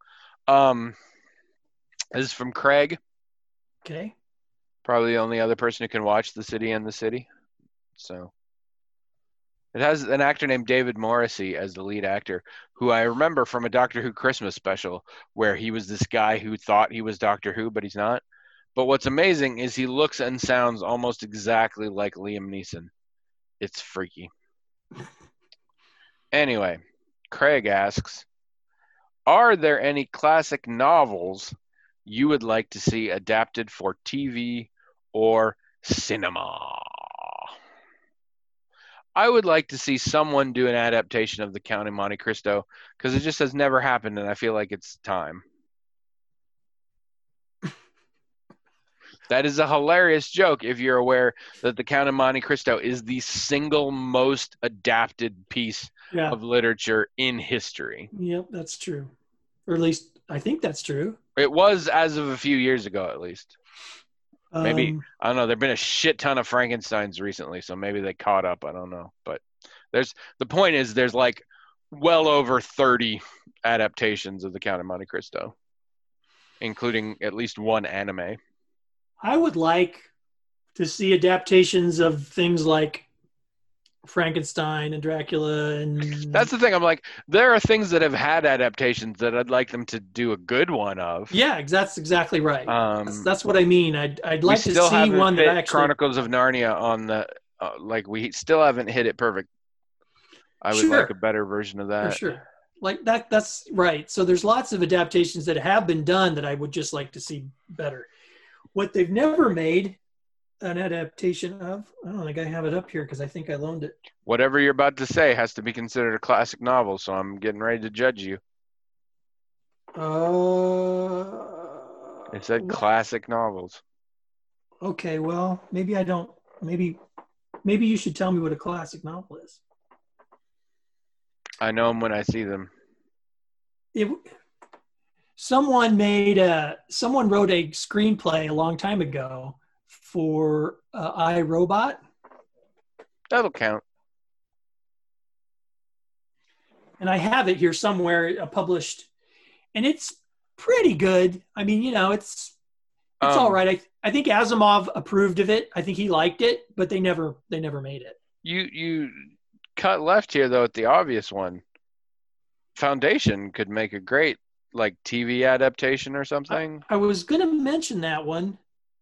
This is from Craig. Okay. Probably the only other person who can watch The City and the City. So it has an actor named David Morrissey as the lead actor, who I remember from a Doctor Who Christmas special where he was this guy who thought he was Doctor Who, but he's not. But what's amazing is he looks and sounds almost exactly like Liam Neeson. It's freaky. Anyway, Craig asks, are there any classic novels you would like to see adapted for TV or cinema? I would like to see someone do an adaptation of The Count of Monte Cristo because it just has never happened, and I feel like it's time. That is a hilarious joke if you're aware that The Count of Monte Cristo is the single most adapted piece of literature in history. Yep, that's true. Or at least I think that's true. It was as of a few years ago, at least. Maybe, I don't know. There've been a shit ton of Frankensteins recently, so maybe they caught up. I don't know. But the point is there's like well over 30 adaptations of The Count of Monte Cristo, including at least one anime. I would like to see adaptations of things like Frankenstein and Dracula, and That's the thing. I'm like, there are things that have had adaptations that I'd like them to do a good one of. yeah, that's exactly right. That's what I mean. I'd like to see one that actually Chronicles of Narnia on the like we still haven't hit it perfect. I would like a better version of that. For sure. Like that's right. So there's lots of adaptations that have been done that I would just like to see better. What they've never made an adaptation of, I don't think I have it up here because I think I loaned it. Whatever you're about to say has to be considered a classic novel, so I'm getting ready to judge you. It said classic novels. Okay, well, maybe I don't. Maybe you should tell me what a classic novel is. I know them when I see them. Someone wrote a screenplay a long time ago for I, Robot. That'll count. And I have it here somewhere published, and it's pretty good. I mean, it's all right. I think Asimov approved of it. I think he liked it, but they never made it. You cut left here though at the obvious one. Foundation could make a great like TV adaptation or something. I was going to mention that one,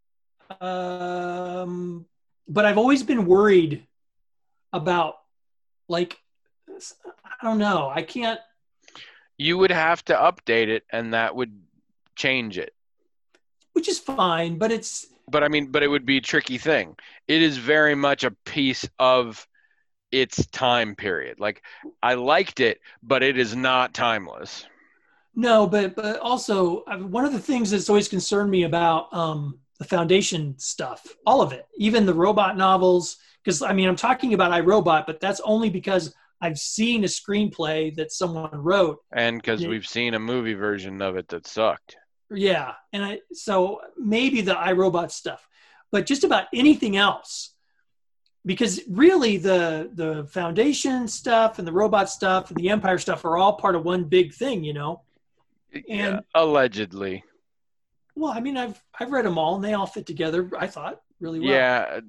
but I've always been worried about I don't know. I can't. You would have to update it, and that would change it. Which is fine, but it's. But it would be a tricky thing. It is very much a piece of its time period. Like, I liked it, but it is not timeless. No, but also one of the things that's always concerned me about the Foundation stuff, all of it, even the robot novels, because I'm talking about iRobot, but that's only because I've seen a screenplay that someone wrote. And because we've seen a movie version of it that sucked. Yeah. And so maybe the iRobot stuff, but just about anything else, because really the Foundation stuff and the robot stuff and the Empire stuff are all part of one big thing, And yeah, allegedly. Well, I've read them all and they all fit together, I thought, really well. Yeah.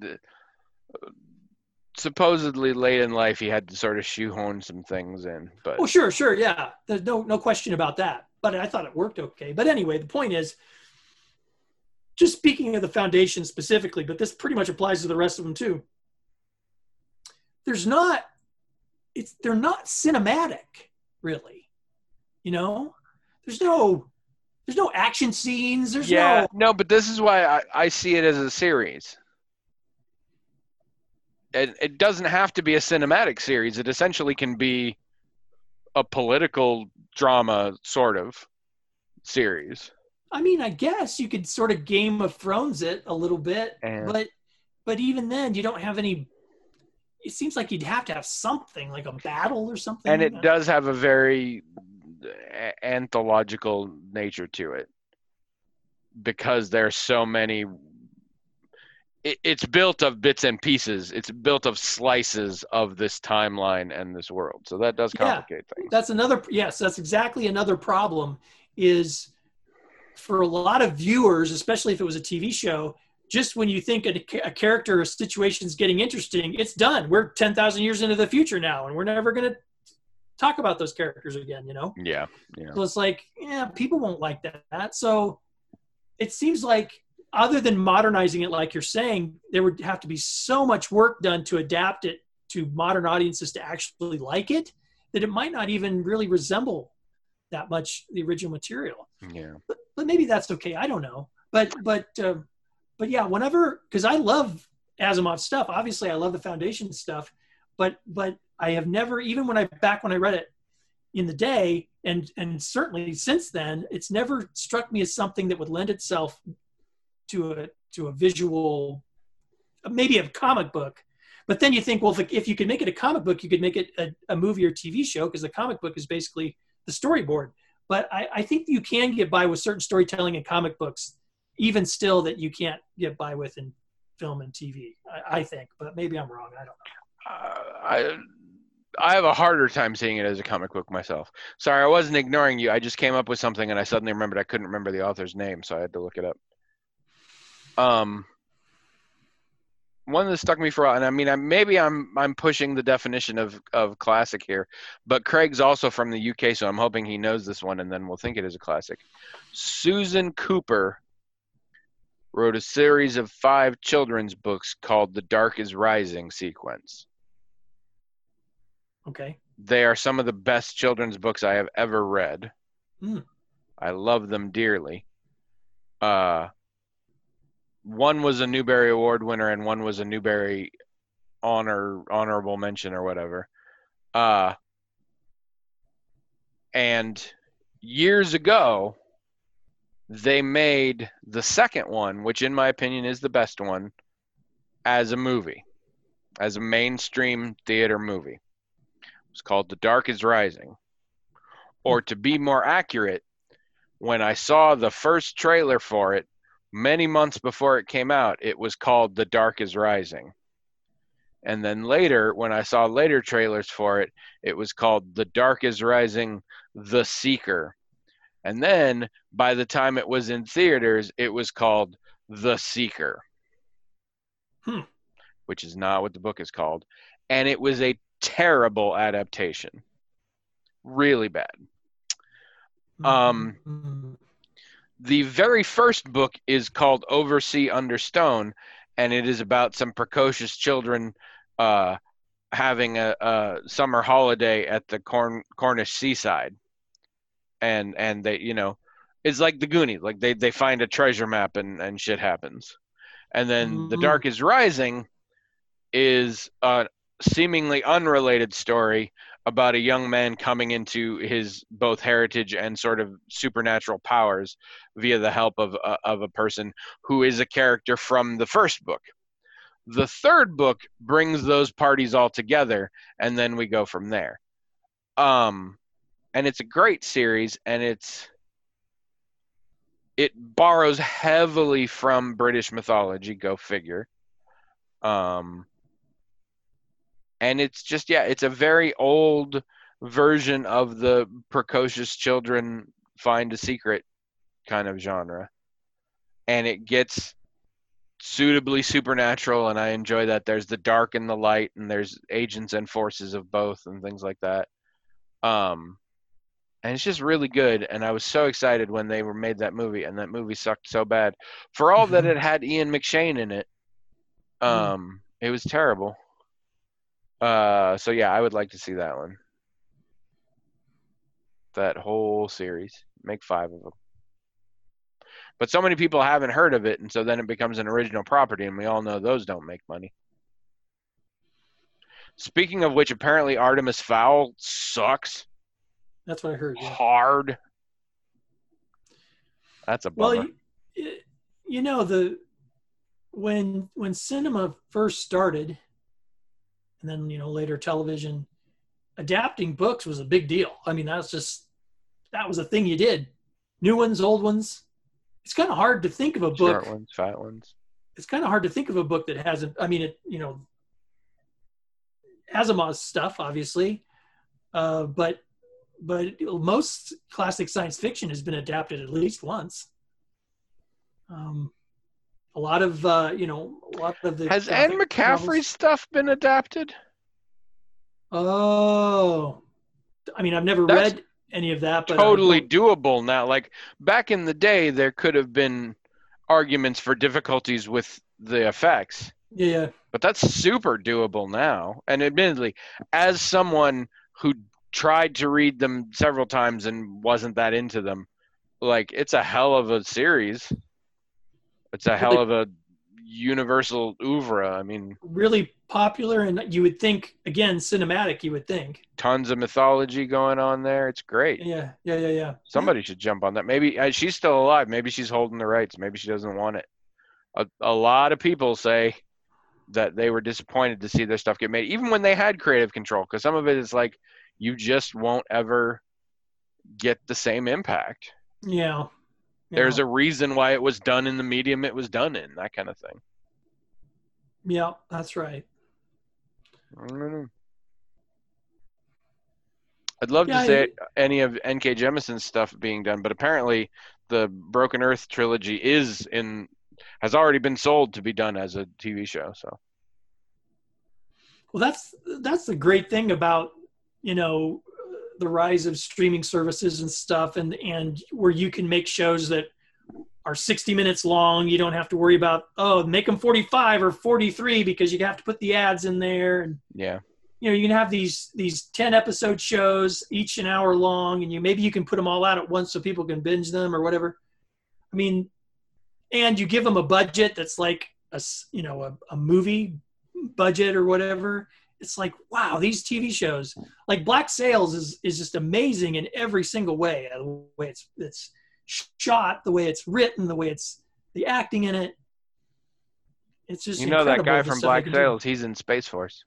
Supposedly late in life he had to sort of shoehorn some things in, but sure, yeah, there's no question about that, but I thought it worked okay. But anyway, the point is, just speaking of the Foundation specifically, but this pretty much applies to the rest of them too, they're not cinematic, really. There's no action scenes, no, but this is why I see it as a series. It doesn't have to be a cinematic series. It essentially can be a political drama sort of series. I guess you could sort of Game of Thrones it a little bit, but even then you don't have any. It seems like you'd have to have something like a battle or something. And it does have a very anthological nature to it because there's so many. It's built of bits and pieces. It's built of slices of this timeline and this world. So that does complicate things. That's exactly another problem is for a lot of viewers, especially if it was a TV show, just when you think a character or situation is getting interesting, it's done. We're 10,000 years into the future now, and we're never going to talk about those characters again, Yeah. So it's like, people won't like that. So it seems like, other than modernizing it, like you're saying, there would have to be so much work done to adapt it to modern audiences to actually like it, that it might not even really resemble that much the original material. Yeah. But maybe that's okay. I don't know. But yeah, whenever, because I love Asimov stuff. Obviously, I love the Foundation stuff. But I have never, even when I read it in the day, and certainly since then, it's never struck me as something that would lend itself to a visual, maybe a comic book. But then you think, well, if you could make it a comic book, you could make it a movie or TV show, because the comic book is basically the storyboard. But I think you can get by with certain storytelling in comic books even still that you can't get by with in film and TV. I think, but maybe I'm wrong. I don't know. I have a harder time seeing it as a comic book myself. Sorry, I wasn't ignoring you. I just came up with something and I suddenly remembered I couldn't remember the author's name, so I had to look it up. One that stuck me for a while, and I mean, maybe I'm pushing the definition of classic here, but Craig's also from the UK, so I'm hoping he knows this one, and then we'll think it is a classic. Susan Cooper wrote a series of 5 children's books called The Dark is Rising sequence. Okay. They are some of the best children's books I have ever read. I love them dearly. One was a Newbery Award winner and one was a Newbery honorable mention or whatever. And years ago, they made the second one, which in my opinion is the best one, as a movie, as a mainstream theater movie. It's called The Dark is Rising. Or to be more accurate, when I saw the first trailer for it, many months before it came out, it was called The Dark is Rising. And then later, when I saw later trailers for it, it was called The Dark is Rising, The Seeker. And then, by the time it was in theaters, it was called The Seeker. Which is not what the book is called. And it was a terrible adaptation. Really bad. The very first book is called Oversea Under Stone, and it is about some precocious children having a summer holiday at the Cornish seaside. And they, you know, it's like the Goonies. Like they find a treasure map and shit happens. And then The Dark is Rising is a seemingly unrelated story about a young man coming into his both heritage and sort of supernatural powers via the help of a person who is a character from the first book. The third book brings those parties all together, and then we go from there. And it's a great series, and it borrows heavily from British mythology, go figure. And it's just, it's a very old version of the precocious children find a secret kind of genre. And it gets suitably supernatural, and I enjoy that. There's the dark and the light, and there's agents and forces of both and things like that. And it's just really good, and I was so excited when they made that movie, and that movie sucked so bad. For all that it had Ian McShane in it, it was terrible. So yeah, I would like to see that one. That whole series. Make 5 of them. But so many people haven't heard of it, and so then it becomes an original property, and we all know those don't make money. Speaking of which, apparently Artemis Fowl sucks. That's what I heard. Yeah. Hard. That's a bummer. Well, you know, when cinema first started, and then, you know, later television, adapting books was a big deal. I mean, that was a thing you did. New ones, old ones. It's kind of hard to think of a book. Short ones, fat ones. It's kind of hard to think of a book that hasn't, I mean, it, you know, Asimov's stuff, obviously, but most classic science fiction has been adapted at least once. A lot of the has Anne McCaffrey's stuff been adapted? Oh, I mean, I've never read any of that, but totally doable now. Like back in the day, there could have been arguments for difficulties with the effects. Yeah. But that's super doable now. And admittedly, as someone who tried to read them several times and wasn't that into them, like it's a hell of a series. It's a hell of a universal oeuvre. I mean, really popular, and you would think, again, cinematic. You would think tons of mythology going on there. It's great. Yeah. Somebody should jump on that. Maybe she's still alive. Maybe she's holding the rights. Maybe she doesn't want it. A lot of people say that they were disappointed to see their stuff get made, even when they had creative control, because some of it is like you just won't ever get the same impact. Yeah. There's Yeah. a reason why it was done in the medium it was done in, that kind of thing. Yeah, that's right. I don't know. I'd love to Yeah, say any of N.K. Jemison's stuff being done, but apparently the Broken Earth trilogy has already been sold to be done as a TV show. So well, that's the great thing about, the rise of streaming services and stuff, and where you can make shows that are 60 minutes long. You don't have to worry about, make them 45 or 43 because you have to put the ads in there. And yeah, you can have these 10 episode shows, each an hour long, and maybe you can put them all out at once so people can binge them or whatever. I mean, and you give them a budget that's like a movie budget or whatever. It's like, wow, these TV shows, like Black Sails is just amazing in every single way. The way it's shot, the way it's written, the way it's the acting in it. It's just that guy from Black Sails, he's in Space Force.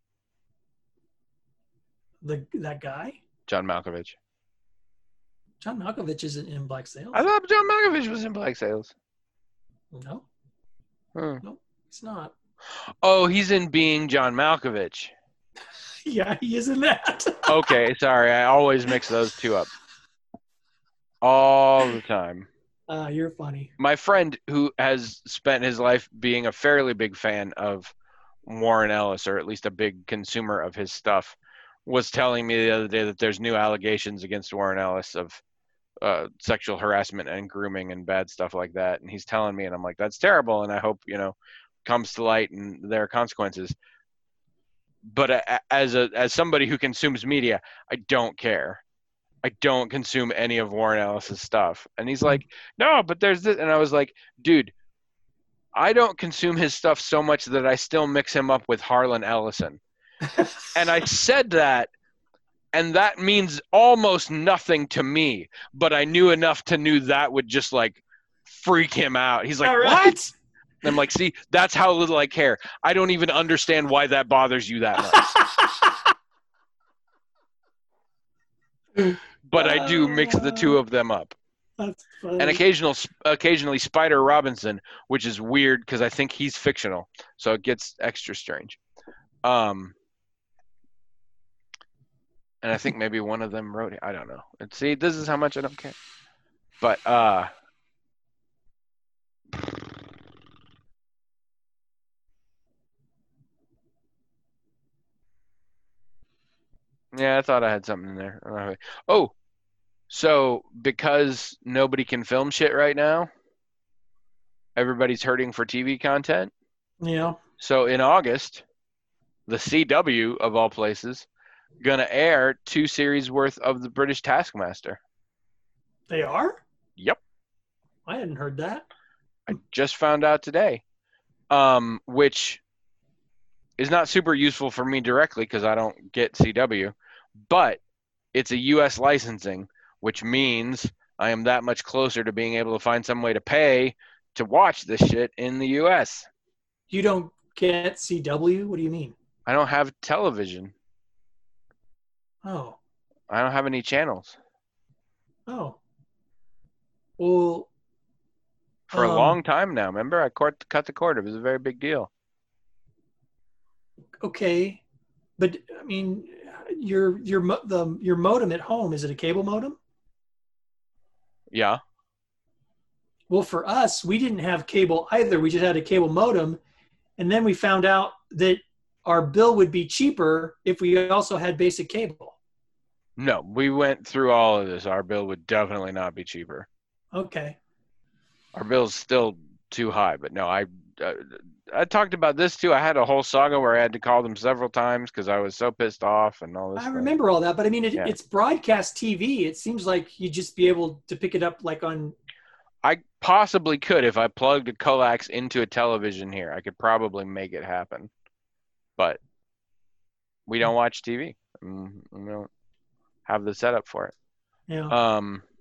That guy? John Malkovich. John Malkovich isn't in Black Sails. I thought John Malkovich was in Black Sails. No. No, he's not. Oh, he's in Being John Malkovich. Yeah, he is in that. Okay, sorry. I always mix those two up. All the time. You're funny. My friend who has spent his life being a fairly big fan of Warren Ellis, or at least a big consumer of his stuff, was telling me the other day that there's new allegations against Warren Ellis of sexual harassment and grooming and bad stuff like that. And he's telling me, and I'm like, that's terrible. And I hope, comes to light and there are consequences. But as somebody who consumes media, I don't care. I don't consume any of Warren Ellis's stuff. And he's like, no, but there's this. And I was like, dude, I don't consume his stuff so much that I still mix him up with Harlan Ellison. And I said that, and that means almost nothing to me. But I knew enough to know that would just like freak him out. He's like, All right. What? And I'm like, see, that's how little I care. I don't even understand why that bothers you that much. But I do mix the two of them up. That's funny. And occasionally Spider Robinson, which is weird because I think he's fictional. So it gets extra strange. And I think maybe one of them wrote it. I don't know. And see, this is how much I don't care. But yeah, I thought I had something in there. Oh, so because nobody can film shit right now, everybody's hurting for TV content. Yeah. So in August, the CW, of all places, gonna air 2 series worth of the British Taskmaster. They are? Yep. I hadn't heard that. I just found out today, which is not super useful for me directly because I don't get CW, but it's a U.S. licensing, which means I am that much closer to being able to find some way to pay to watch this shit in the U.S. You don't get CW? What do you mean? I don't have television. Oh. I don't have any channels. Oh. Well, For a long time now. Remember, I cut the cord. It was a very big deal. Okay. But, I mean, your modem at home, is it a cable modem? Yeah. Well, for us, we didn't have cable either. We just had a cable modem. And then we found out that our bill would be cheaper if we also had basic cable. No, we went through all of this. Our bill would definitely not be cheaper. Okay. Our bill's still too high. But no, I talked about this too. I had a whole saga where I had to call them several times because I was so pissed off and all this. I remember all that. But I mean, Yeah. it's broadcast TV. It seems like you'd just be able to pick it up like on. I possibly could if I plugged a coax into a television here. I could probably make it happen. But we don't watch TV. We don't have the setup for it. Yeah.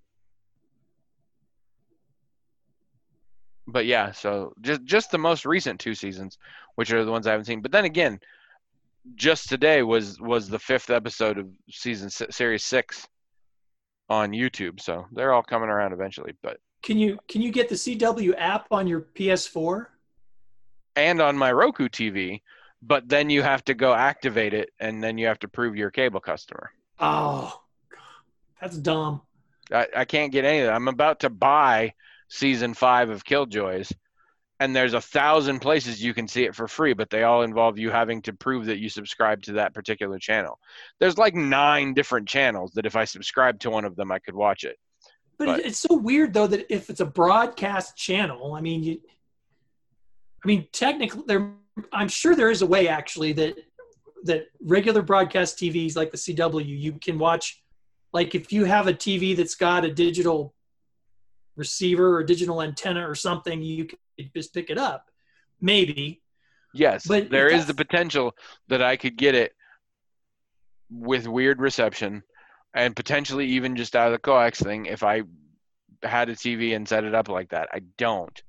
But yeah, so just the most recent 2 seasons, which are the ones I haven't seen. But then again, just today was the 5th episode of series 6 on YouTube. So they're all coming around eventually. But Can you get the CW app on your PS4? And on my Roku TV, but then you have to go activate it, and then you have to prove you're a cable customer. Oh, that's dumb. I can't get any of that. I'm about to buy season 5 of Killjoys, and there's 1,000 places you can see it for free, but they all involve you having to prove that you subscribe to that particular channel. There's like 9 different channels that if I subscribe to one of them, I could watch it. But it's so weird though that if it's a broadcast channel, I mean, technically, I'm sure there is a way actually that regular broadcast TVs like the CW, you can watch. Like if you have a TV that's got a digital receiver or digital antenna or something, you can just pick it up. Maybe. Yes, but there is the potential that I could get it with weird reception and potentially even just out of the coax thing if I had a TV and set it up like that. I don't.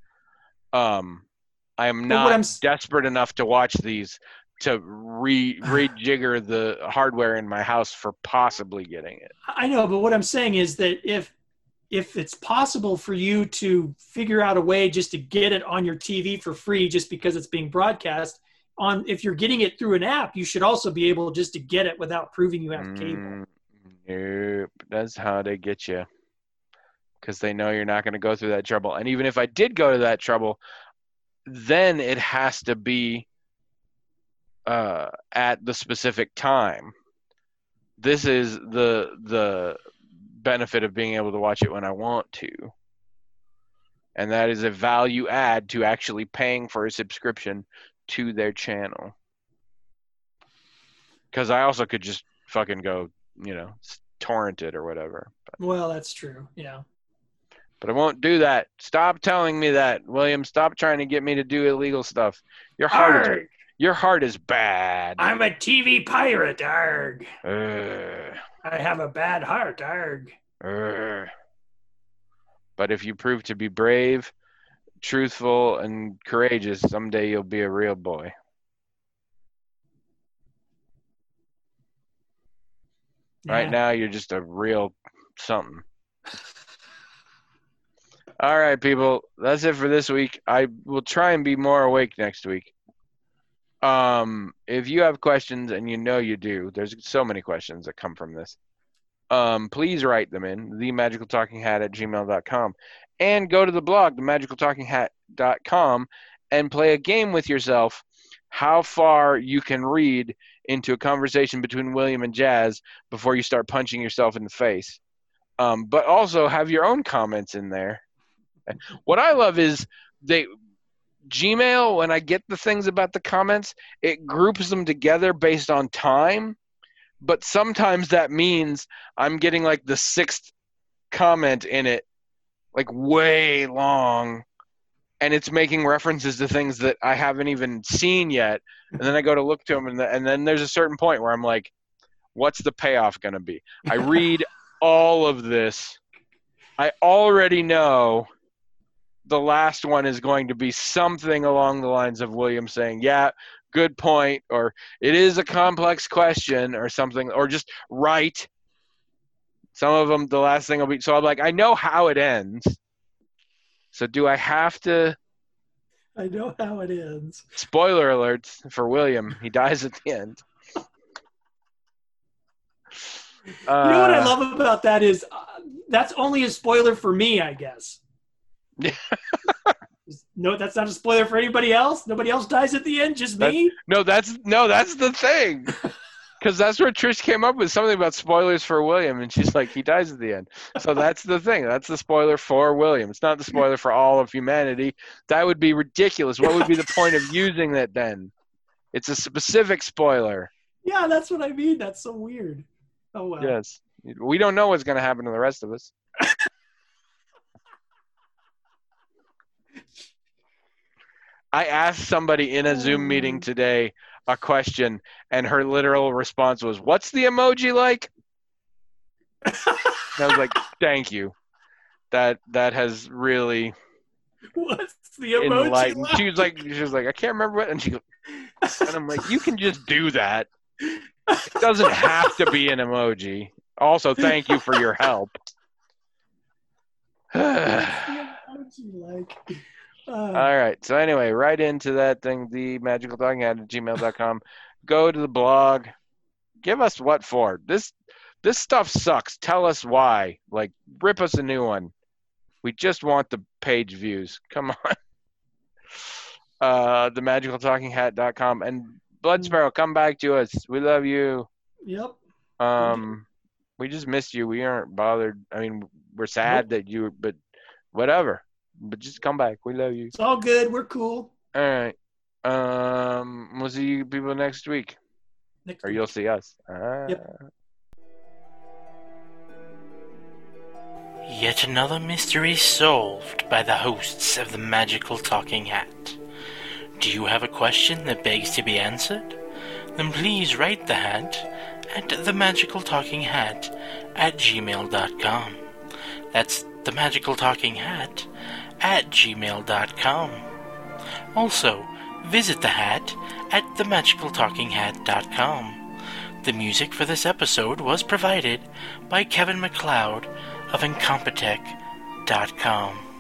I am not desperate enough to watch these to rejigger the hardware in my house for possibly getting it. I know, but what I'm saying is that if it's possible for you to figure out a way just to get it on your TV for free just because it's being broadcast, if you're getting it through an app, you should also be able just to get it without proving you have cable. Nope. That's how they get you. Because they know you're not going to go through that trouble. And even if I did go to that trouble, then it has to be at the specific time. This is the benefit of being able to watch it when I want to. And that is a value add to actually paying for a subscription to their channel. Because I also could just fucking go, torrent it or whatever. Well, that's true. Yeah. But I won't do that. Stop telling me that, William. Stop trying to get me to do illegal stuff. Your heart is bad. I'm a TV pirate, arg. I have a bad heart, arg. But if you prove to be brave, truthful, and courageous, someday you'll be a real boy. Yeah. Right now, you're just a real something. All right, people. That's it for this week. I will try and be more awake next week. If you have questions, and you do, there's so many questions that come from this. Please write them in, themagicaltalkinghat@gmail.com. And go to the blog, themagicaltalkinghat.com, and play a game with yourself how far you can read into a conversation between William and Jazz before you start punching yourself in the face. But also have your own comments in there. What I love is Gmail, when I get the things about the comments, it groups them together based on time. But sometimes that means I'm getting like the 6th comment in it, like way long, and it's making references to things that I haven't even seen yet. And then I go to look to them, and then there's a certain point where I'm like, what's the payoff going to be? I read all of this. I already know the last one is going to be something along the lines of William saying, yeah, good point, or it is a complex question, or something, or just right. Some of them, the last thing will be, so I'm like, I know how it ends. So do I have to? I know how it ends. Spoiler alerts for William. He dies at the end. You know what I love about that is that's only a spoiler for me, I guess. No, that's not a spoiler for anybody else. Nobody else dies at the end, just me. That's the thing. Because that's where Trish came up with something about spoilers for William, and she's like, he dies at the end. So that's the thing. That's the spoiler for William. It's not the spoiler for all of humanity. That would be ridiculous. What would be the point of using that then? It's a specific spoiler. Yeah, that's what I mean. That's so weird. Oh, well. Yes. We don't know what's going to happen to the rest of us. I asked somebody in a Zoom meeting today a question, and her literal response was, "What's the emoji like?" And I was like, "Thank you. That has really." What's the emoji like? She was like, "I can't remember what," and she goes, and I'm like, "You can just do that. It doesn't have to be an emoji." Also, thank you for your help. How'd you like? All right. So anyway, write into that thing, themagicaltalkinghat@gmail.com. Go to the blog. Give us what for. This stuff sucks. Tell us why. Like, rip us a new one. We just want the page views. Come on. Themagicaltalkinghat.com. And Blood Sparrow, come back to us. We love you. Yep. We just missed you. We aren't bothered. I mean, we're sad that you, but whatever. But just come back. We love you. It's all good. We're cool. All right. We'll see you people next week. Or you'll see us. Yep. Yet another mystery solved by the hosts of the Magical Talking Hat. Do you have a question that begs to be answered? Then please write the hat at themagicaltalkinghat@gmail.com. That's themagicaltalkinghat@gmail.com. Also, visit the hat at themagicaltalkinghat.com. The music for this episode was provided by Kevin MacLeod of Incompetech.com.